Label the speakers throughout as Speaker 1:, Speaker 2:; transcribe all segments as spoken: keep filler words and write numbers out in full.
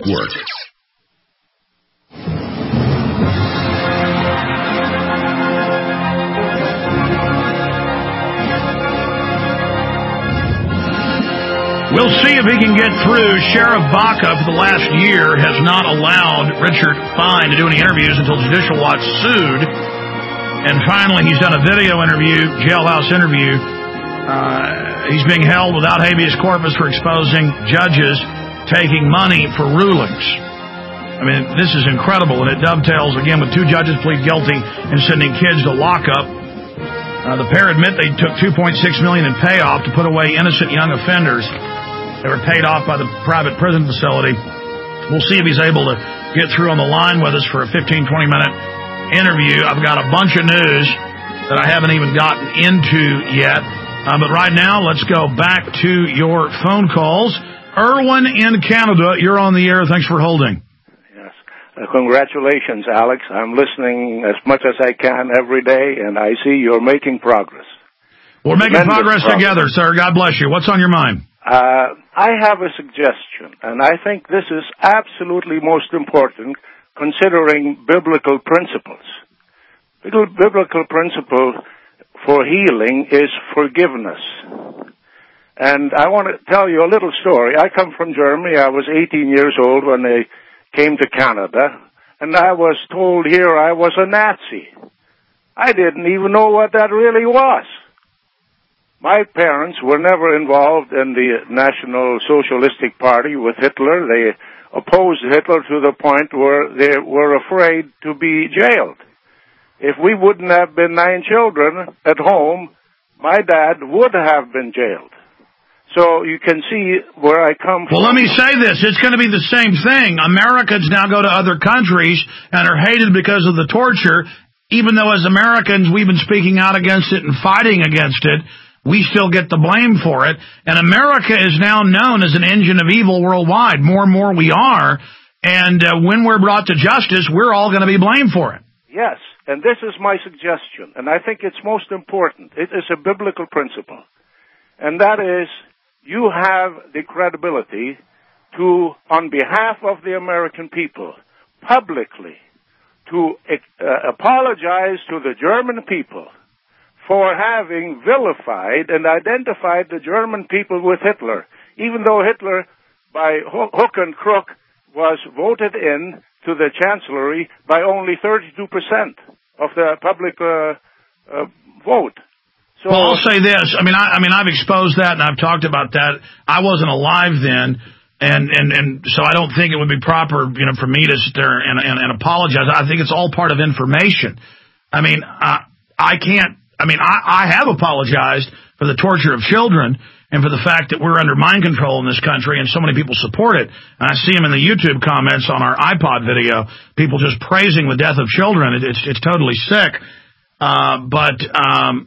Speaker 1: Network.
Speaker 2: We'll see if he can get through. Sheriff Baca, for the last year, has not allowed Richard Fine to do any interviews until Judicial Watch sued. And finally, he's done a video interview, jailhouse interview. Uh, he's being held without habeas corpus for exposing judges taking money for rulings. I mean, this is incredible, and it dovetails, again, with two judges plead guilty and sending kids to lockup. Uh, the pair admit they took two point six million dollars in payoff to put away innocent young offenders. They were paid off by the private prison facility. We'll see if he's able to get through on the line with us for a fifteen, twenty minute interview. I've got a bunch of news that I haven't even gotten into yet. Uh, but right now, let's go back to your phone calls. Erwin in Canada, you're on the air. Thanks for holding.
Speaker 3: Yes. Uh, congratulations, Alex. I'm listening as much as I can every day, and I see you're making progress.
Speaker 2: We're making progress, progress together, sir. God bless you. What's on your mind?
Speaker 3: Uh, I have a suggestion, and I think this is absolutely most important considering biblical principles. The biblical principle for healing is forgiveness. And I want to tell you a little story. I come from Germany. I was eighteen years old when they came to Canada, and I was told here I was a Nazi. I didn't even know what that really was. My parents were never involved in the National Socialistic Party with Hitler. They opposed Hitler to the point where they were afraid to be jailed. If we wouldn't have been nine children at home, my dad would have been jailed. So you can see where I come from.
Speaker 2: Well, let me say this. It's going to be the same thing. Americans now go to other countries and are hated because of the torture, even though as Americans we've been speaking out against it and fighting against it. We still get the blame for it. And America is now known as an engine of evil worldwide. More and more we are. And uh, when we're brought to justice, we're all going to be blamed for it.
Speaker 3: Yes, and this is my suggestion. And I think it's most important. It is a biblical principle. And that is, you have the credibility to, on behalf of the American people, publicly, to uh, apologize to the German people for having vilified and identified the German people with Hitler, even though Hitler, by hook and crook, was voted in to the Chancellery by only thirty-two percent of the public uh, uh, vote. So,
Speaker 2: well, I'll say this. I mean, I, I mean, I've exposed that, and I've talked about that. I wasn't alive then, and, and, and so I don't think it would be proper, you know, for me to sit there and, and, and apologize. I think it's all part of information. I mean, I, I can't. I mean, I, I have apologized for the torture of children and for the fact that we're under mind control in this country and so many people support it. And I see them in the YouTube comments on our iPod video, people just praising the death of children. It, it's it's totally sick. Uh, but, um,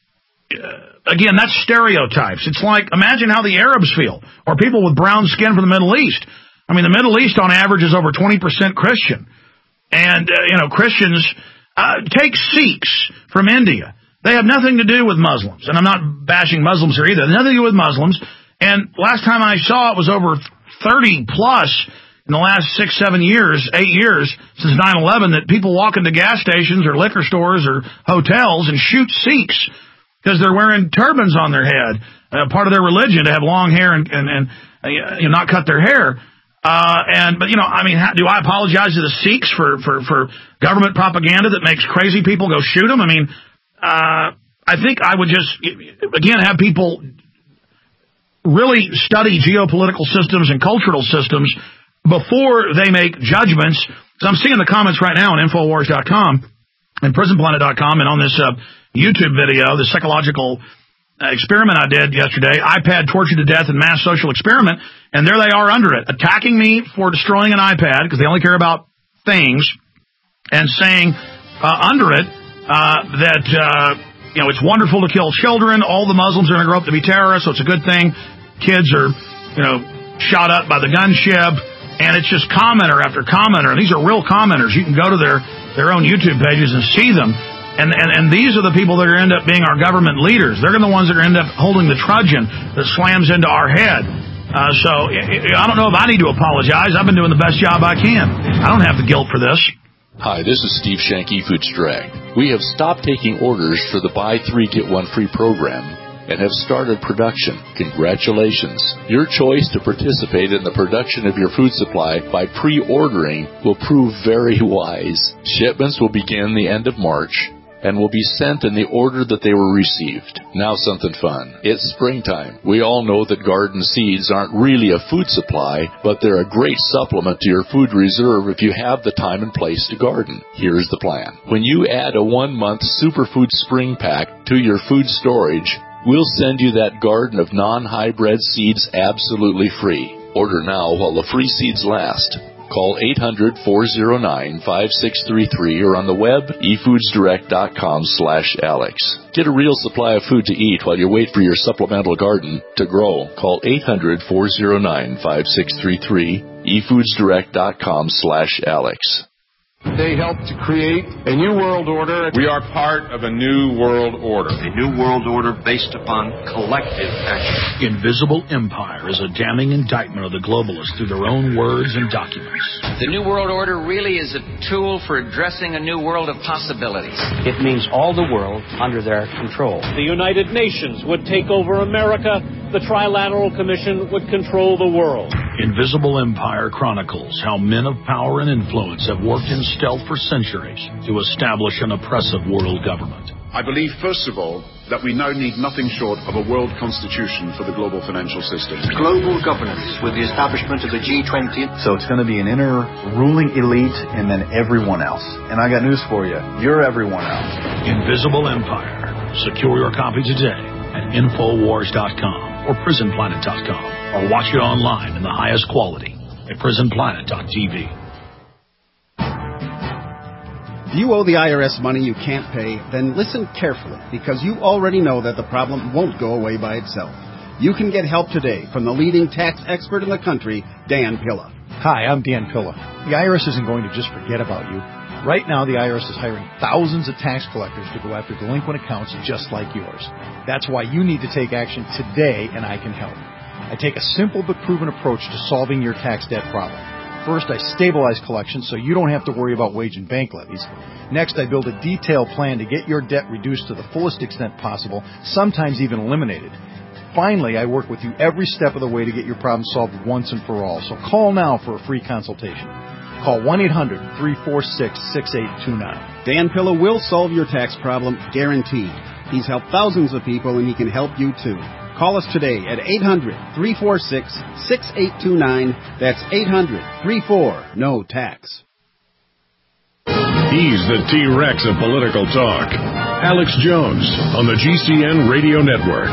Speaker 2: again, that's stereotypes. It's like, imagine how the Arabs feel or people with brown skin from the Middle East. I mean, the Middle East on average is over twenty percent Christian. And, uh, you know, Christians, uh, take Sikhs from India. They have nothing to do with Muslims, and I'm not bashing Muslims here either. Nothing to do with Muslims, and last time I saw it was over thirty plus in the last six, seven years, eight years since nine eleven that people walk into gas stations or liquor stores or hotels and shoot Sikhs because they're wearing turbans on their head, uh, part of their religion to have long hair and, and, and uh, you know, not cut their hair. Uh, and, but, you know, I mean, how, do I apologize to the Sikhs for, for, for government propaganda that makes crazy people go shoot them? I mean, Uh, I think I would just, again, have people really study geopolitical systems and cultural systems before they make judgments. So I'm seeing the comments right now on Infowars dot com and Prison Planet dot com and on this uh, YouTube video, the psychological uh, experiment I did yesterday, iPad tortured to death and mass social experiment, and there they are under it, attacking me for destroying an iPad because they only care about things, and saying uh, under it, Uh, that, uh, you know, it's wonderful to kill children. All the Muslims are going to grow up to be terrorists, so it's a good thing. Kids are, you know, shot up by the gunship. And it's just commenter after commenter. And these are real commenters. You can go to their, their own YouTube pages and see them. And, and, and these are the people that are going to end up being our government leaders. They're going to be the ones that are going to end up holding the truncheon that slams into our head. Uh, so I don't know if I need to apologize. I've been doing the best job I can. I don't have the guilt for this.
Speaker 1: Hi, this is Steve Shank, eFoods Direct. We have stopped taking orders for the buy three, get one free program and have started production. Congratulations. Your choice to participate in the production of your food supply by pre-ordering will prove very wise. Shipments will begin the end of March and will be sent in the order that they were received. Now something fun. It's springtime. We all know that garden seeds aren't really a food supply, but they're a great supplement to your food reserve if you have the time and place to garden. Here's the plan. When you add a one-month Superfood Spring Pack to your food storage, we'll send you that garden of non-hybrid seeds absolutely free. Order now while the free seeds last. Call eight hundred, four oh nine, five six three three or on the web, e foods direct dot com slash Alex. Get a real supply of food to eat while you wait for your supplemental garden to grow. Call eight hundred, four oh nine, five six three three, e foods direct dot com slash Alex.
Speaker 4: They helped to create a new world order. We are part of a new world order.
Speaker 5: A new world order based upon collective action.
Speaker 2: Invisible Empire is a damning indictment of the globalists through their own words and documents.
Speaker 6: The new world order really is a tool for addressing a new world of possibilities.
Speaker 7: It means all the world under their control.
Speaker 8: The United Nations would take over America. The Trilateral Commission would control the world.
Speaker 2: Invisible Empire chronicles how men of power and influence have worked in stealth for centuries to establish an oppressive world government.
Speaker 9: I believe, first of all, that we now need nothing short of a world constitution for the global financial system.
Speaker 5: Global governance with the establishment of the G twenty.
Speaker 10: So it's going to be an inner ruling elite and then everyone else. And I got news for you. You're everyone else.
Speaker 2: Invisible Empire. Secure your copy today at infowars dot com or prison planet dot com or watch it online in the highest quality at prison planet dot t v.
Speaker 11: If you owe the I R S money you can't pay, then listen carefully, because you already know that the problem won't go away by itself. You can get help today from the leading tax expert in the country, Dan Pilla.
Speaker 12: Hi, I'm Dan Pilla. The I R S isn't going to just forget about you. Right now, the I R S is hiring thousands of tax collectors to go after delinquent accounts just like yours. That's why you need to take action today, and I can help. I take a simple but proven approach to solving your tax debt problem. First, I stabilize collections so you don't have to worry about wage and bank levies. Next, I build a detailed plan to get your debt reduced to the fullest extent possible, sometimes even eliminated. Finally, I work with you every step of the way to get your problem solved once and for all. So call now for a free consultation. Call one eight hundred, three four six, six eight two nine.
Speaker 11: Dan Pilla will solve your tax problem, guaranteed. He's helped thousands of people, and he can help you too. Call us today at eight hundred, three four six, six eight two nine. That's eight hundred, three four, N O tax.
Speaker 13: He's the T-Rex of political talk. Alex Jones on the G C N Radio Network.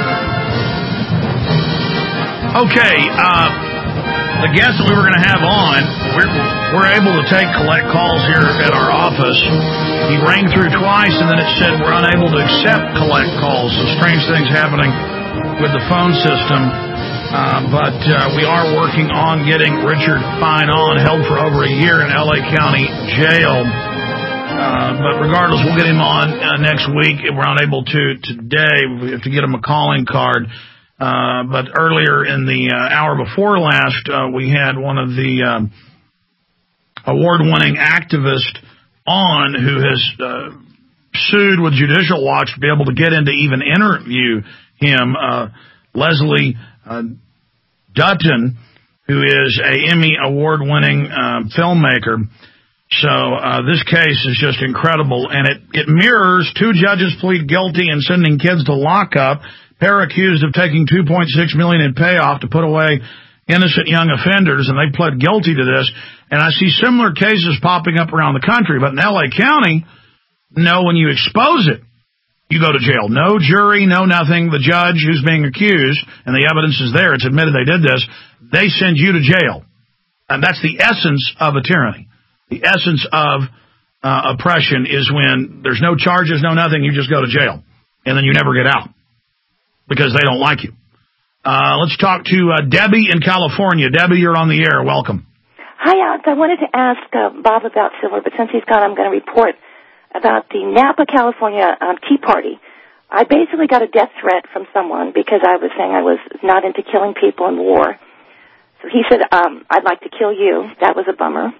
Speaker 2: Okay, uh, the guest that we were going to have on, we're, we're able to take collect calls here at our office. He rang through twice, and then it said we're unable to accept collect calls. So strange things happening with the phone system. Uh, but uh, we are working on getting Richard Fine on, held for over a year in L A County Jail. Uh, but regardless, we'll get him on uh, next week. If we're unable to today, we have to get him a calling card. Uh, but earlier in the uh, hour before last, uh, we had one of the um, award-winning activists on who has uh, sued with Judicial Watch to be able to get in to even interview him, uh, Leslie uh, Dutton, who is a Emmy award-winning uh, filmmaker. So uh, this case is just incredible, and it, it mirrors two judges plead guilty and sending kids to lockup, pair accused of taking two point six million dollars in payoff to put away innocent young offenders, and they pled guilty to this. And I see similar cases popping up around the country, but in L A County, no, when you expose it, you go to jail. No jury, no nothing. The judge who's being accused, and the evidence is there, it's admitted they did this, they send you to jail. And that's the essence of a tyranny. The essence of uh, oppression is when there's no charges, no nothing, you just go to jail. And then you never get out because they don't like you. Uh, let's talk to uh, Debbie in California. Debbie, you're on the air. Welcome.
Speaker 14: Hi, Alex. I wanted to ask uh, Bob about Silver, but since he's gone, I'm going to report about the Napa, California um, Tea Party. I basically got a death threat from someone because I was saying I was not into killing people in war. So he said, um, I'd like to kill you. That was a bummer.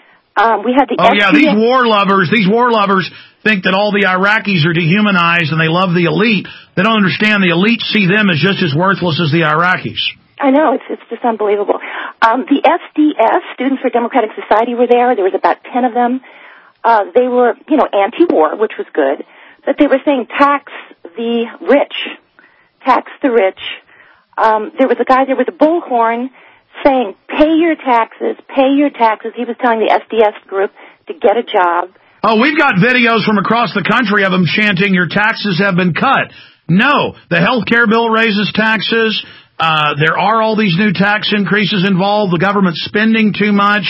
Speaker 14: Um, we had the
Speaker 2: Oh,
Speaker 14: S D F-
Speaker 2: yeah, these war lovers, these war lovers think that all the Iraqis are dehumanized and they love the elite. They don't understand the elite see them as just as worthless as the Iraqis.
Speaker 14: I know, it's it's just unbelievable. Um, the S D S, Students for Democratic Society, were there. There was about ten of them. Uh, they were, you know, anti-war, which was good. But they were saying tax the rich. Tax the rich. Um, there was a guy there with a bullhorn saying, pay your taxes, pay your taxes. He was telling the S D S group to get a job.
Speaker 2: Oh, we've got videos from across the country of them chanting, your taxes have been cut. No, the health care bill raises taxes. Uh, there are all these new tax increases involved. The government's spending too much.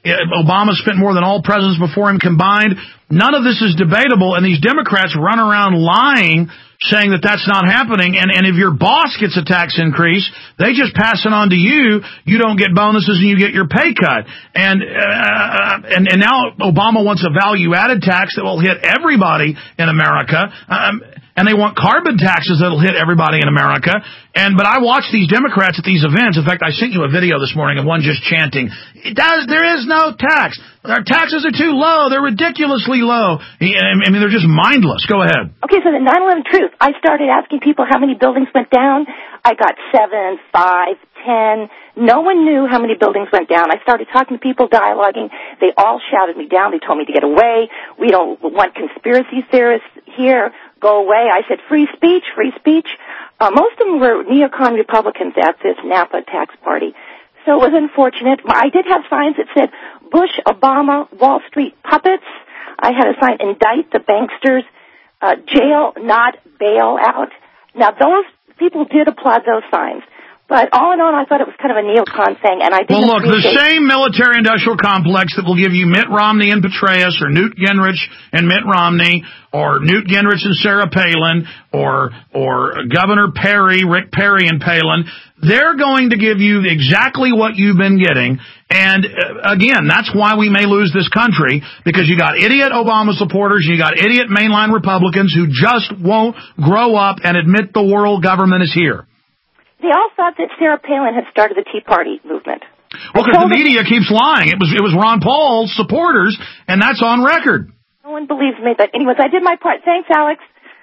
Speaker 2: Obama spent more than all presidents before him combined. None of this is debatable, and these Democrats run around lying, saying that that's not happening. And, and if your boss gets a tax increase, they just pass it on to you. You don't get bonuses, and you get your pay cut. And uh, and, and now Obama wants a value-added tax that will hit everybody in America. Um, And they want carbon taxes that'll hit everybody in America. And but I watch these Democrats at these events. In fact, I sent you a video this morning of one just chanting, "It does. There is no tax. Our taxes are too low. They're ridiculously low." I mean, they're just mindless. Go ahead.
Speaker 14: Okay, so the nine eleven truth. I started asking people how many buildings went down. I got seven, five, ten. No one knew how many buildings went down. I started talking to people, dialoguing. They all shouted me down. They told me to get away. We don't want conspiracy theorists here. Go away. I said, free speech, free speech. Uh, most of them were neocon Republicans at this Napa tax party. So it was unfortunate. I did have signs that said, Bush, Obama, Wall Street puppets. I had a sign, indict the banksters, uh, jail, not bail out. Now, those people did applaud those signs. But all in all, I thought it was kind of a neocon thing, and I didn't
Speaker 2: Well, look, the
Speaker 14: appreciate-
Speaker 2: same military-industrial complex that will give you Mitt Romney and Petraeus, or Newt Gingrich and Mitt Romney, or Newt Gingrich and Sarah Palin, or or Governor Perry, Rick Perry and Palin, they're going to give you exactly what you've been getting. And, uh, again, that's why we may lose this country, because you got idiot Obama supporters, you got idiot mainline Republicans who just won't grow up and admit the world government is here.
Speaker 14: They all thought that Sarah Palin had started the Tea Party movement.
Speaker 2: Well, because the media keeps lying. It was it was Ron Paul's supporters, and that's on record.
Speaker 14: No one believes me, but anyways, I did my part. Thanks, Alex.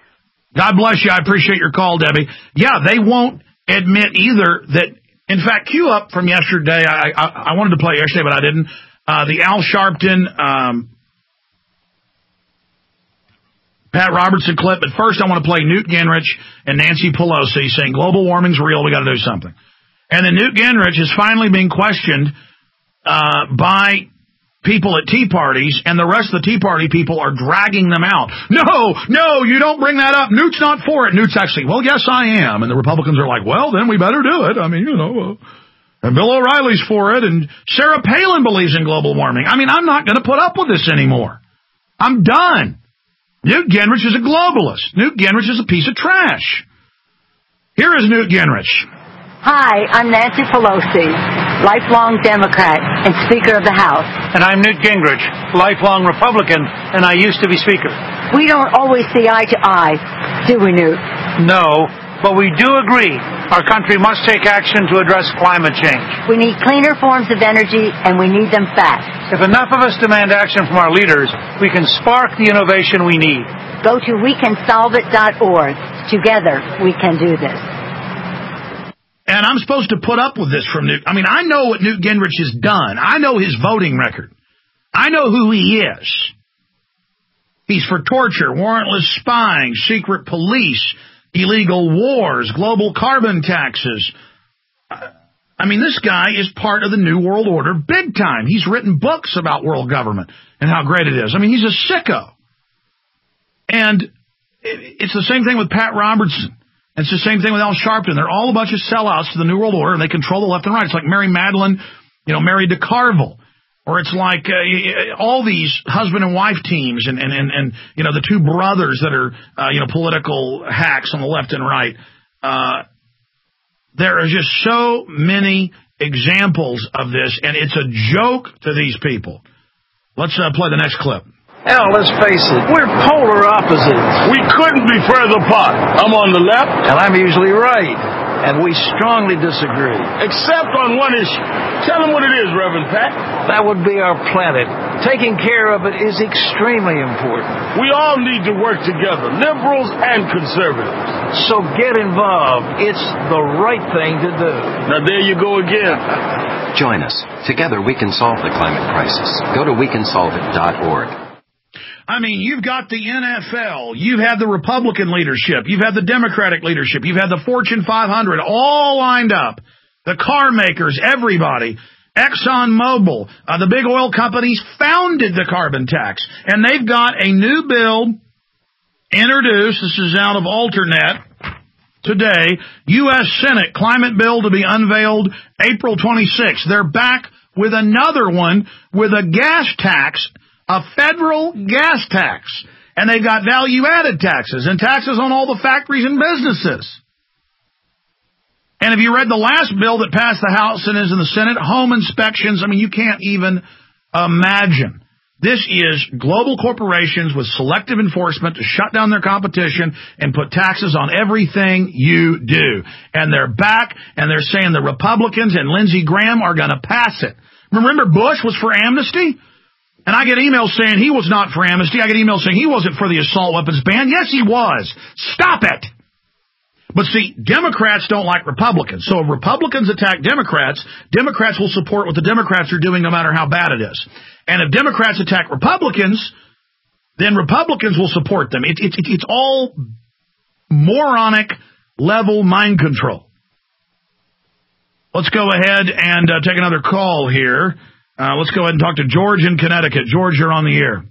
Speaker 2: God bless you. I appreciate your call, Debbie. Yeah, they won't admit either that, in fact, cue up from yesterday. I I, I wanted to play it yesterday, but I didn't. Uh, the Al Sharpton, um, Pat Robertson clip. But first, I want to play Newt Gingrich and Nancy Pelosi saying global warming's real. We got to do something. And then Newt Gingrich is finally being questioned uh, by people at Tea Parties, and the rest of the Tea Party people are dragging them out. No, no, you don't bring that up. Newt's not for it. Newt's actually, well, yes, I am. And the Republicans are like, well, then we better do it. I mean, you know, uh, and Bill O'Reilly's for it, and Sarah Palin believes in global warming. I mean, I'm not going to put up with this anymore. I'm done. Newt Gingrich is a globalist. Newt Gingrich is a piece of trash. Here is Newt Gingrich.
Speaker 15: Hi, I'm Nancy Pelosi, lifelong Democrat and Speaker of the House.
Speaker 16: And I'm Newt Gingrich, lifelong Republican, and I used to be Speaker.
Speaker 15: We don't always see eye to eye, do we, Newt?
Speaker 16: No, but we do agree our country must take action to address climate change.
Speaker 15: We need cleaner forms of energy, and we need them fast.
Speaker 16: If enough of us demand action from our leaders, we can spark the innovation we need.
Speaker 15: Go to we can solve it dot org. Together, we can do this.
Speaker 2: And I'm supposed to put up with this from Newt. I mean, I know what Newt Gingrich has done. I know his voting record. I know who he is. He's for torture, warrantless spying, secret police, illegal wars, global carbon taxes. I mean, this guy is part of the New World Order big time. He's written books about world government and how great it is. I mean, he's a sicko. And it's the same thing with Pat Robertson. It's the same thing with Al Sharpton. They're all a bunch of sellouts to the New World Order, and they control the left and right. It's like Mary Madeline, you know, married to Carville. Or it's like uh, all these husband and wife teams and, and, and, and you know, the two brothers that are, uh, you know, political hacks on the left and right. Uh, there are just so many examples of this, and it's a joke to these people. Let's uh, play the next clip.
Speaker 17: Hell, let's face it, we're polar opposites.
Speaker 18: We couldn't be further apart. I'm on the left.
Speaker 17: And I'm usually right. And we strongly disagree.
Speaker 18: Except on one issue. Tell them what it is, Reverend Pat.
Speaker 17: That would be our planet. Taking care of it is extremely important.
Speaker 18: We all need to work together, liberals and conservatives.
Speaker 17: So get involved. It's the right thing to do.
Speaker 18: Now there you go again.
Speaker 5: Join us. Together we can solve the climate crisis. Go to we can solve it dot org.
Speaker 2: I mean, you've got the N F L, you've had the Republican leadership, you've had the Democratic leadership, you've had the Fortune five hundred all lined up, the car makers, everybody. ExxonMobil, uh, the big oil companies founded the carbon tax, and they've got a new bill introduced. This is out of Alternet today, U S Senate climate bill to be unveiled April twenty-sixth. They're back with another one with a gas tax, a federal gas tax. And they've got value-added taxes and taxes on all the factories and businesses. And if you read the last bill that passed the House and is in the Senate, home inspections, I mean, you can't even imagine. This is global corporations with selective enforcement to shut down their competition and put taxes on everything you do. And they're back, and they're saying the Republicans and Lindsey Graham are going to pass it. Remember Bush was for amnesty? And I get emails saying he was not for amnesty. I get emails saying he wasn't for the assault weapons ban. Yes, he was. Stop it. But see, Democrats don't like Republicans. So if Republicans attack Democrats, Democrats will support what the Democrats are doing no matter how bad it is. And if Democrats attack Republicans, then Republicans will support them. It, it, it, it's all moronic level mind control. Let's go ahead and uh, take another call here. Uh, let's go ahead and talk to George in Connecticut. George, you're on the air.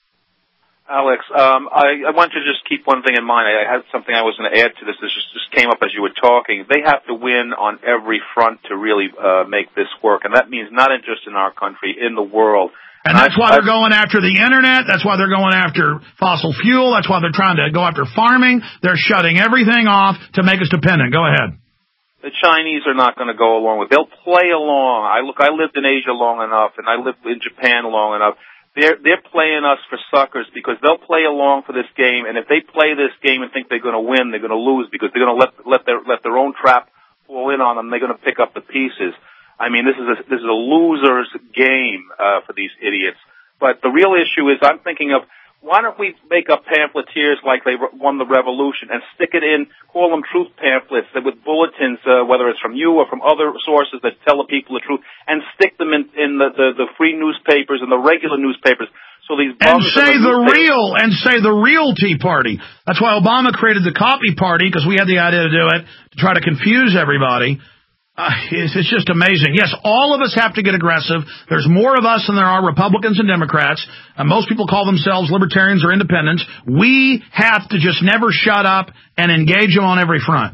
Speaker 19: Alex, um, I, I want to just keep one thing in mind. I had something I was going to add to this. This just, just came up as you were talking. They have to win on every front to really uh, make this work, and that means not just in our country, in the world.
Speaker 2: And that's why they're going after the Internet. That's why they're going after fossil fuel. That's why they're trying to go after farming. They're shutting everything off to make us dependent. Go ahead.
Speaker 19: The Chinese are not going to go along with it. They'll play along. I look, I lived in Asia long enough, and I lived in Japan long enough. They're, they're playing us for suckers because they'll play along for this game, and if they play this game and think they're going to win, they're going to lose because they're going to let, let their, let their own trap fall in on them. They're going to pick up the pieces. I mean, this is a, this is a loser's game, uh, for these idiots. But the real issue is I'm thinking of, why don't we make up pamphleteers like they won the revolution and stick it in, call them truth pamphlets that with bulletins, uh, whether it's from you or from other sources that tell the people the truth, and stick them in, in the, the, the free newspapers and the regular newspapers. So these
Speaker 2: and say the, the real, and say the real Tea Party. That's why Obama created the Copy Party, because we had the idea to do it, to try to confuse everybody. Uh, it's, it's just amazing. Yes, all of us have to get aggressive. There's more of us than there are Republicans and Democrats. Uh, most people call themselves libertarians or independents. We have to just never shut up and engage them on every front.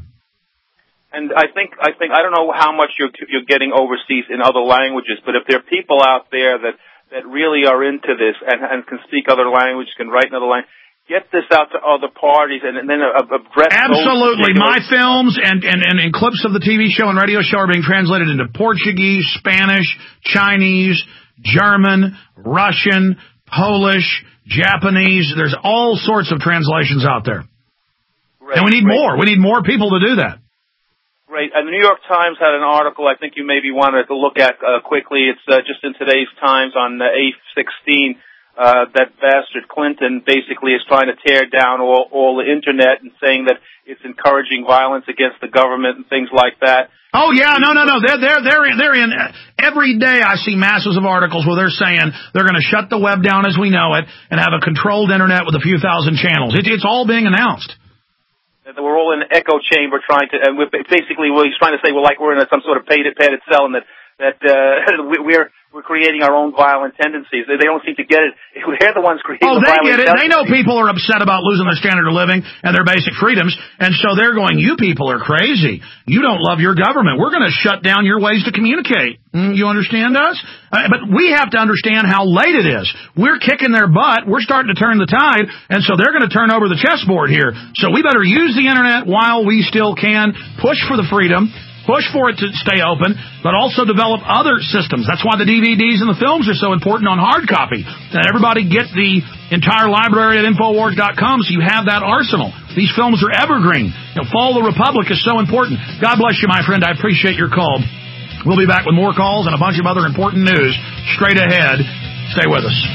Speaker 19: And I think, I think, I don't know how much you're, you're getting overseas in other languages, but if there are people out there that, that really are into this and, and can speak other languages, can write another language, get this out to other parties and, and then address
Speaker 2: Absolutely. My films and, and, and, and clips of the T V show and radio show are being translated into Portuguese, Spanish, Chinese, German, Russian, Polish, Japanese. There's all sorts of translations out there. Great, and we need great. more. We need more people to do that.
Speaker 19: Great. And the New York Times had an article I think you maybe wanted to look at uh, quickly. It's uh, just in today's Times on uh, A sixteen. Uh, that bastard Clinton basically is trying to tear down all, all the Internet and saying that it's encouraging violence against the government and things like that.
Speaker 2: Oh yeah, no, no, no. They're they're they're in, they're in every day. I see masses of articles where they're saying they're going to shut the web down as we know it and have a controlled Internet with a few thousand channels. It, it's all being announced.
Speaker 19: We're all in an echo chamber trying to, and we're basically well, he's trying to say we're like we're in a, some sort of padded padded cell and that that uh, we're. We're creating our own violent tendencies. They don't seem to get it. They're the ones creating
Speaker 2: oh,
Speaker 19: the
Speaker 2: they
Speaker 19: violent
Speaker 2: get it.
Speaker 19: tendencies.
Speaker 2: They know people are upset about losing their standard of living and their basic freedoms, and so they're going, you people are crazy. You don't love your government. We're going to shut down your ways to communicate. Mm, you understand us? Uh, but we have to understand how late it is. We're kicking their butt. We're starting to turn the tide, and so they're going to turn over the chessboard here. So we better use the Internet while we still can, push for the freedom, push for it to stay open, but also develop other systems. That's why the D V Ds and the films are so important on hard copy. And everybody get the entire library at Infowars dot com so you have that arsenal. These films are evergreen. You know, Fall of the Republic is so important. God bless you, my friend. I appreciate your call. We'll be back with more calls and a bunch of other important news straight ahead. Stay with us.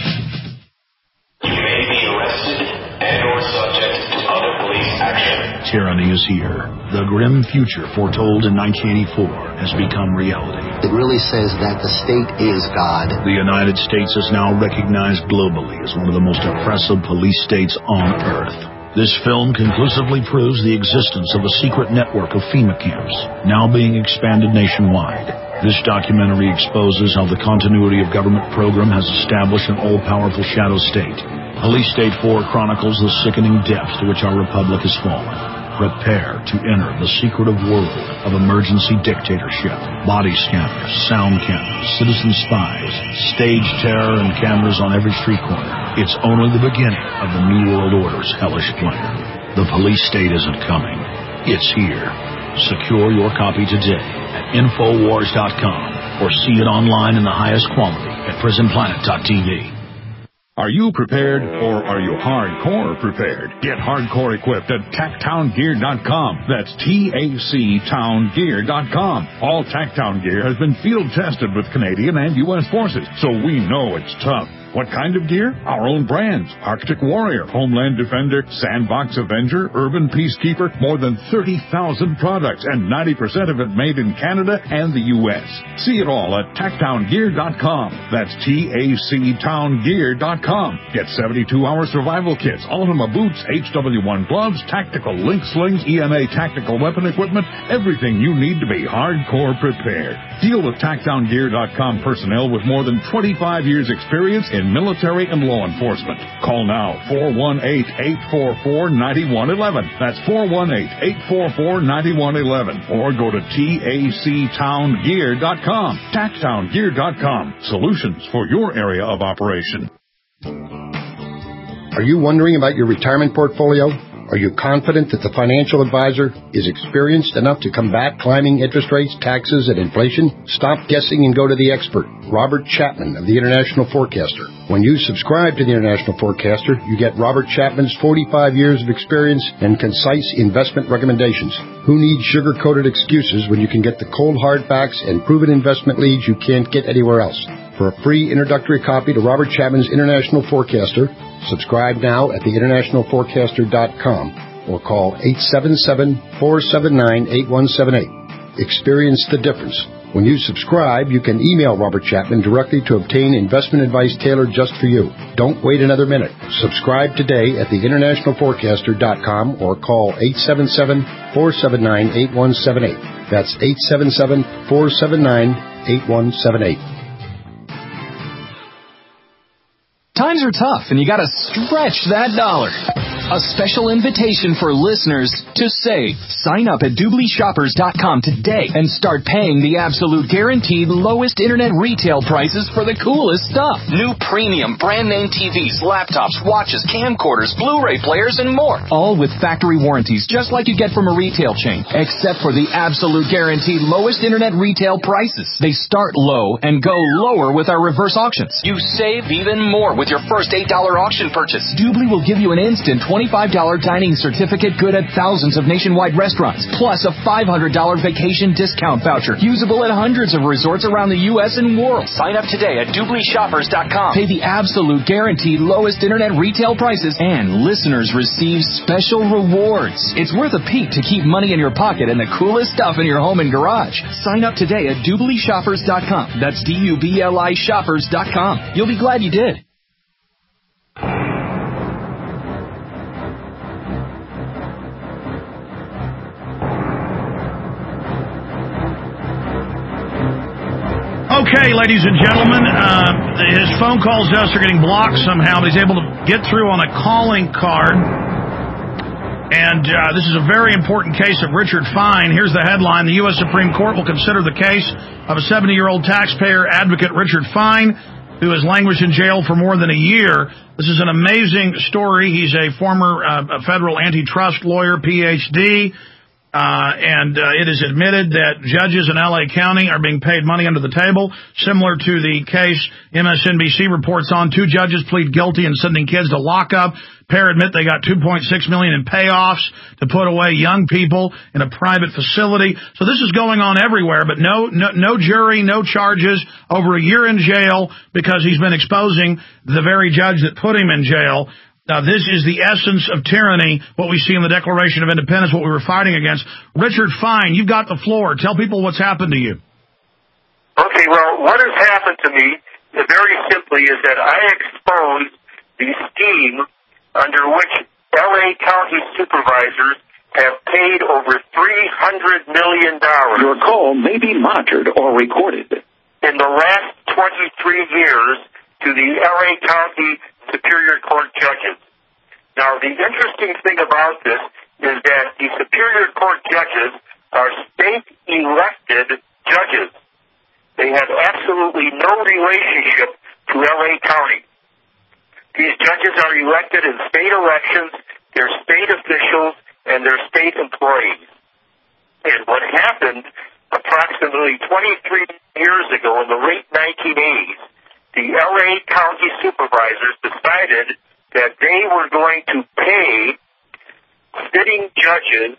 Speaker 20: You may be arrested and or subject to other police action.
Speaker 21: Tyranny is here. The grim future foretold in nineteen eighty-four has become reality.
Speaker 22: It really says that the state is God.
Speaker 21: The United States is now recognized globally as one of the most oppressive police states on earth. This film conclusively proves the existence of a secret network of FEMA camps, now being expanded nationwide. This documentary exposes how the continuity of government program has established an all-powerful shadow state. Police State four chronicles the sickening depths to which our republic has fallen. Prepare to enter the secretive world of emergency dictatorship. Body scanners, sound cameras, citizen spies, stage terror, and cameras on every street corner. It's only the beginning of the New World Order's hellish plan. The police state isn't coming. It's here. Secure your copy today at Infowars dot com or see it online in the highest quality at Prison Planet dot T V.
Speaker 23: Are you prepared, or are you hardcore prepared? Get hardcore equipped at Tacktown Gear dot com. That's T A C Town Gear dot com. All Tacktown gear has been field tested with Canadian and U S forces, so we know it's tough. What kind of gear? Our own brands. Arctic Warrior, Homeland Defender, Sandbox Avenger, Urban Peacekeeper, more than thirty thousand products, and ninety percent of it made in Canada and the U S. See it all at Tacktown Gear dot com. That's T A C Town Gear dot com. Get seventy-two hour survival kits, Ultima boots, H W one gloves, tactical link slings, E M A tactical weapon equipment, everything you need to be hardcore prepared. Deal with Tacktown Gear dot com personnel with more than twenty-five years experience in military and law enforcement. Call now, four one eight, eight four four, nine one one one. That's four one eight, eight four four, nine one one one. Or go to T A C Town Gear dot com. Tacktown Gear dot com. Solutions for your area of operation.
Speaker 24: Are you wondering about your retirement portfolio? Are you confident that the financial advisor is experienced enough to combat climbing interest rates, taxes, and inflation? Stop guessing and go to the expert, Robert Chapman of the International Forecaster. When you subscribe to the International Forecaster, you get Robert Chapman's forty-five years of experience and concise investment recommendations. Who needs sugar-coated excuses when you can get the cold hard facts and proven investment leads you can't get anywhere else? For a free introductory copy to Robert Chapman's International Forecaster, subscribe now at the international forecaster dot com or call eight seven seven, four seven nine, eight one seven eight. Experience the difference. When you subscribe, you can email Robert Chapman directly to obtain investment advice tailored just for you. Don't wait another minute. Subscribe today at the international forecaster dot com or call eight seven seven, four seven nine, eight one seven eight. That's eight seven seven, four seven nine, eight one seven eight.
Speaker 25: Times are tough, and you gotta stretch that dollar. A special invitation for listeners to save. Sign up at Doobly Shoppers dot com today and start paying the absolute guaranteed lowest internet retail prices for the coolest stuff. New premium brand name T Vs, laptops, watches, camcorders, Blu-ray players, and more. All with factory warranties, just like you get from a retail chain, except for the absolute guaranteed lowest internet retail prices. They start low and go lower with our reverse auctions. You save even more with your first eight dollar auction purchase. Doobly will give you an instant twenty-five dollar dining certificate good at thousands of nationwide restaurants, plus a five hundred dollar vacation discount voucher, usable at hundreds of resorts around the U S and world. Sign up today at Doobly Shoppers dot com. Pay the absolute guaranteed lowest internet retail prices, and listeners receive special rewards. It's worth a peek to keep money in your pocket and the coolest stuff in your home and garage. Sign up today at Doobly Shoppers dot com. That's D U B L I Shoppers dot com. You'll be glad you did.
Speaker 2: Okay, ladies and gentlemen, uh, his phone calls to us are getting blocked somehow, but he's able to get through on a calling card. And uh, this is a very important case of Richard Fine. Here's the headline. The U S Supreme Court will consider the case of a seventy-year-old taxpayer advocate, Richard Fine, who has languished in jail for more than a year. This is an amazing story. He's a former uh, federal antitrust lawyer, P H D. Uh, and uh, it is admitted that judges in L A County are being paid money under the table, similar to the case M S N B C reports on. Two judges plead guilty in sending kids to lockup. Pair admit they got two point six million dollars in payoffs to put away young people in a private facility. So this is going on everywhere, but no, no, no jury, no charges, over a year in jail because he's been exposing the very judge that put him in jail. Now, this is the essence of tyranny, what we see in the Declaration of Independence, what we were fighting against. Richard Fine, you've got the floor. Tell people what's happened to you.
Speaker 1: Okay, well, what has happened to me, very simply, is that I exposed the scheme under which L A County supervisors have paid over three hundred million dollars.
Speaker 3: Your call may be monitored or recorded.
Speaker 1: In the last twenty-three years to the L A County Superior Court judges. Now, the interesting thing about this is that the Superior Court judges are state-elected judges. They have absolutely no relationship to L A County. These judges are elected in state elections, they're state officials, and they're state employees. And what happened approximately twenty-three years ago in the late nineteen eighties, the L A County supervisors decided that they were going to pay sitting judges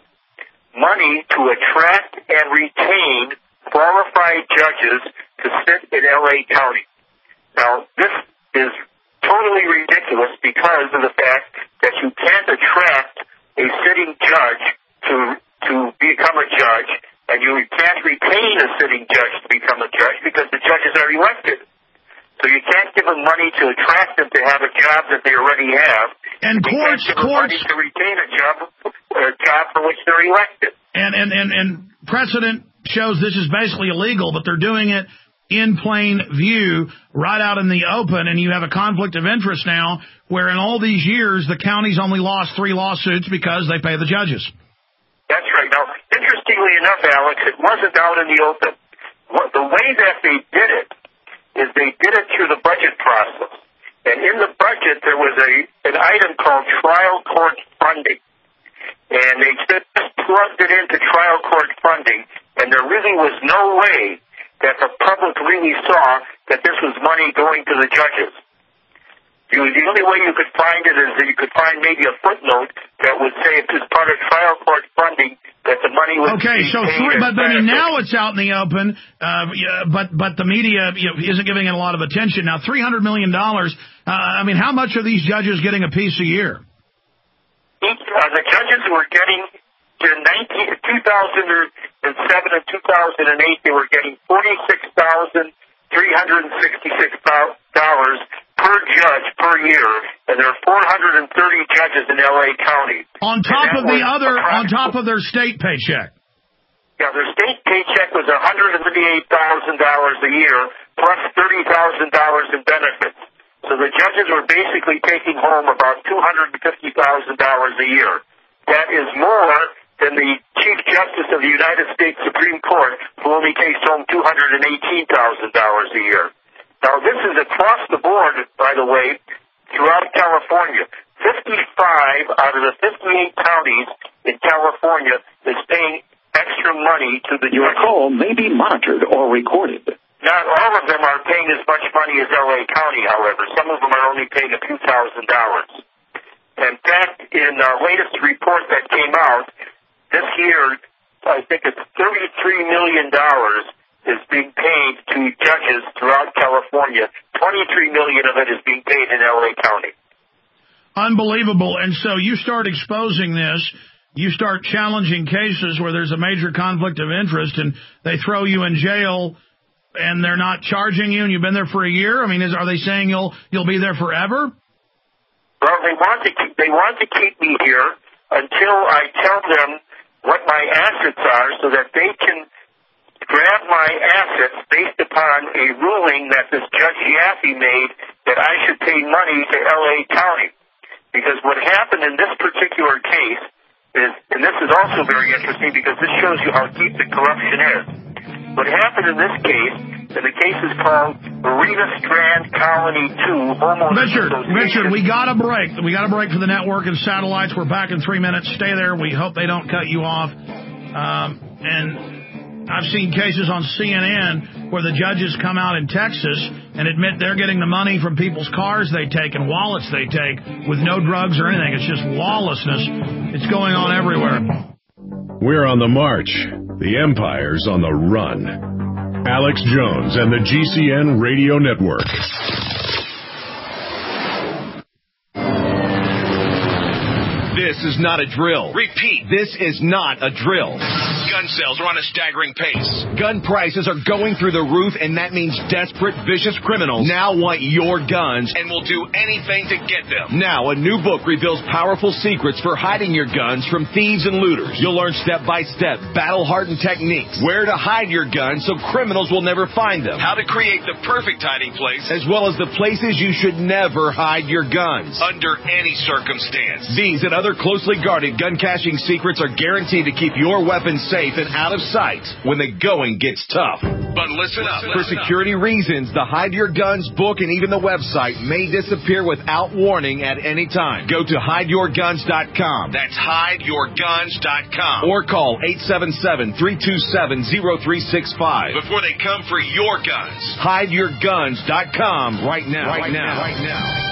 Speaker 1: money to attract and retain qualified judges to sit in L A County. Now, this is totally ridiculous because of the fact that you can't attract a sitting judge to to become a judge, and you can't retain a sitting judge to become a judge because the judges are elected. So you can't give them money to attract them to have a job that they already have.
Speaker 2: And
Speaker 1: you
Speaker 2: courts,
Speaker 1: can't give them
Speaker 2: courts,
Speaker 1: money to retain a job, a job for which they're elected.
Speaker 2: And, and, and, and precedent shows this is basically illegal, but they're doing it in plain view, right out in the open, and you have a conflict of interest now where in all these years the county's only lost three lawsuits because they pay the judges.
Speaker 1: That's right. Now, interestingly enough, Alex, it wasn't out in the open. What, the way that they did it is they did it through the budget process. And in the budget, there was a an item called trial court funding. And they just plugged it into trial court funding, and there really was no way that the public really saw that this was money going to the judges. You, the only way you could find it is that you could find maybe a footnote that would say it was part of trial court funding that the money was
Speaker 2: okay. So, three, but I mean, now it's out in the open. Uh, yeah, but but the media you know, isn't giving it a lot of attention now. Three hundred million dollars. Uh, I mean, how much are these judges getting a piece a year?
Speaker 1: Each, uh, the judges were getting in nineteen, two thousand seven and two thousand eight. They were getting forty-six thousand three hundred sixty-six dollars per judge per year, and there are four hundred thirty judges in L A County.
Speaker 2: On top of the other, on top of their state paycheck.
Speaker 1: Yeah, their state paycheck was one hundred thirty-eight thousand dollars a year, plus thirty thousand dollars in benefits. So the judges were basically taking home about two hundred fifty thousand dollars a year. That is more than the Chief Justice of the United States Supreme Court, who only takes home two hundred eighteen thousand dollars a year. Now, this is across the board, by the way, throughout California. fifty-five out of the fifty-eight counties in California is paying extra money to the
Speaker 3: Your
Speaker 1: judges.
Speaker 3: call may be monitored or recorded.
Speaker 1: Not all of them are paying as much money as L A County, however. Some of them are only paying a few thousand dollars. In fact, in the latest report that came out, this year, I think it's thirty-three million dollars is being paid to judges throughout California. twenty-three million dollars of it is being paid in L A County.
Speaker 2: Unbelievable. And so you start exposing this, you start challenging cases where there's a major conflict of interest, and they throw you in jail, and they're not charging you, and you've been there for a year? I mean, is, are they saying you'll you'll be there forever?
Speaker 1: Well, they want to keep, they want to keep me here until I tell them what my assets are so that they can grab my assets based upon a ruling that this Judge Yaffe made that I should pay money to L A County. Because what happened in this particular case is, and this is also very interesting because this shows you how deep the corruption is. What happened in this case, and the case is called Marina Strand Colony two Homeowners
Speaker 2: Richard,
Speaker 1: Association.
Speaker 2: Richard, we got a break. We got a break for the network and satellites. We're back in three minutes. Stay there. We hope they don't cut you off. Um, and I've seen cases on C N N where the judges come out in Texas and admit they're getting the money from people's cars they take and wallets they take with no drugs or anything. It's just lawlessness. It's going on everywhere.
Speaker 13: We're on the march. The empire's on the run. Alex Jones and the G C N Radio Network.
Speaker 4: This is not a drill. Repeat, this is not a drill. Gun sales are on a staggering pace. Gun prices are going through the roof, and that means desperate, vicious criminals now want your guns and will do anything to get them. Now, a new book reveals powerful secrets for hiding your guns from thieves and looters. You'll learn step-by-step, battle-hardened techniques, where to hide your guns so criminals will never find them, how to create the perfect hiding place, as well as the places you should never hide your guns, under any circumstance. These and other closely guarded gun caching secrets are guaranteed to keep your weapons safe and out of sight when the going gets tough. But listen up. For security reasons, the Hide Your Guns book and even the website may disappear without warning at any time. Go to hide your guns dot com. That's hide your guns dot com. Or call eight seven seven, three two seven, zero three six five before they come for your guns. hide your guns dot com right now. Right now. Right now.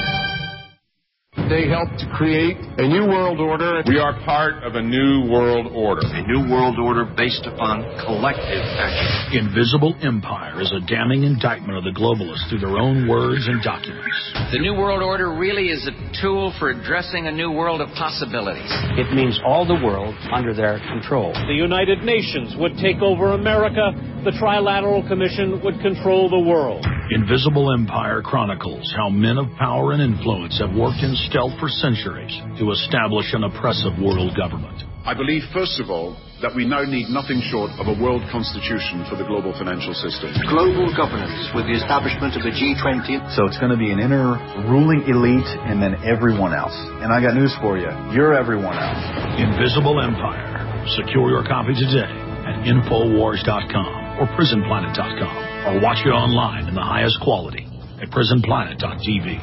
Speaker 18: They helped to create a new world order. We are part of a new world order.
Speaker 5: A new world order based upon collective action.
Speaker 21: Invisible Empire is a damning indictment of the globalists through their own words and documents.
Speaker 6: The new world order really is a tool for addressing a new world of possibilities.
Speaker 7: It means all the world under their control.
Speaker 8: The United Nations would take over America. The Trilateral Commission would control the world.
Speaker 21: Invisible Empire chronicles how men of power and influence have worked in stealth for centuries to establish an oppressive world government.
Speaker 9: I believe, first of all, that we now need nothing short of a world constitution for the global financial system.
Speaker 22: Global governance with the establishment of the G twenty.
Speaker 10: So it's going to be an inner ruling elite and then everyone else. And I got news for you. You're everyone else.
Speaker 21: Invisible Empire. Secure your copy today at infowars dot com or prison planet dot com. Or watch it online in the highest quality at prison planet dot t v.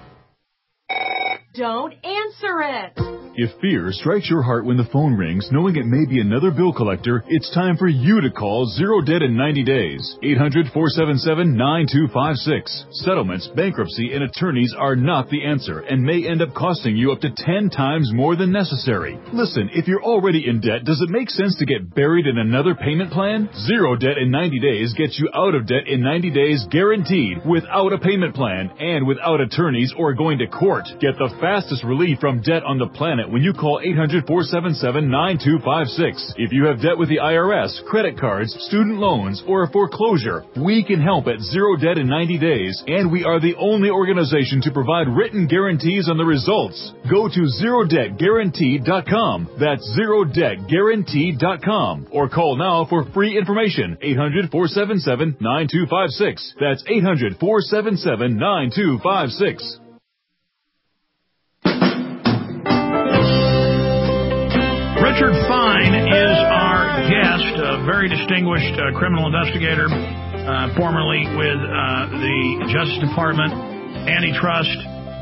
Speaker 26: Don't answer it.
Speaker 27: If fear strikes your heart when the phone rings, knowing it may be another bill collector, it's time for you to call Zero Debt in ninety days. eight hundred, four seven seven, nine two five six. Settlements, bankruptcy, and attorneys are not the answer and may end up costing you up to ten times more than necessary. Listen, if you're already in debt, does it make sense to get buried in another payment plan? Zero Debt in ninety days gets you out of debt in ninety days guaranteed without a payment plan and without attorneys or going to court. Get the fastest relief from debt on the planet when you call eight hundred, four seven seven, nine two five six. If you have debt with the I R S, credit cards, student loans, or a foreclosure, we can help at Zero Debt in ninety days, and we are the only organization to provide written guarantees on the results. Go to zero debt guaranteed dot com. That's zero debt guaranteed dot com. Or call now for free information. eight hundred, four seven seven, nine two five six. That's eight hundred, four seven seven, nine two five six.
Speaker 2: Richard Fine is our guest, a very distinguished uh, criminal investigator, uh, formerly with uh, the Justice Department, antitrust.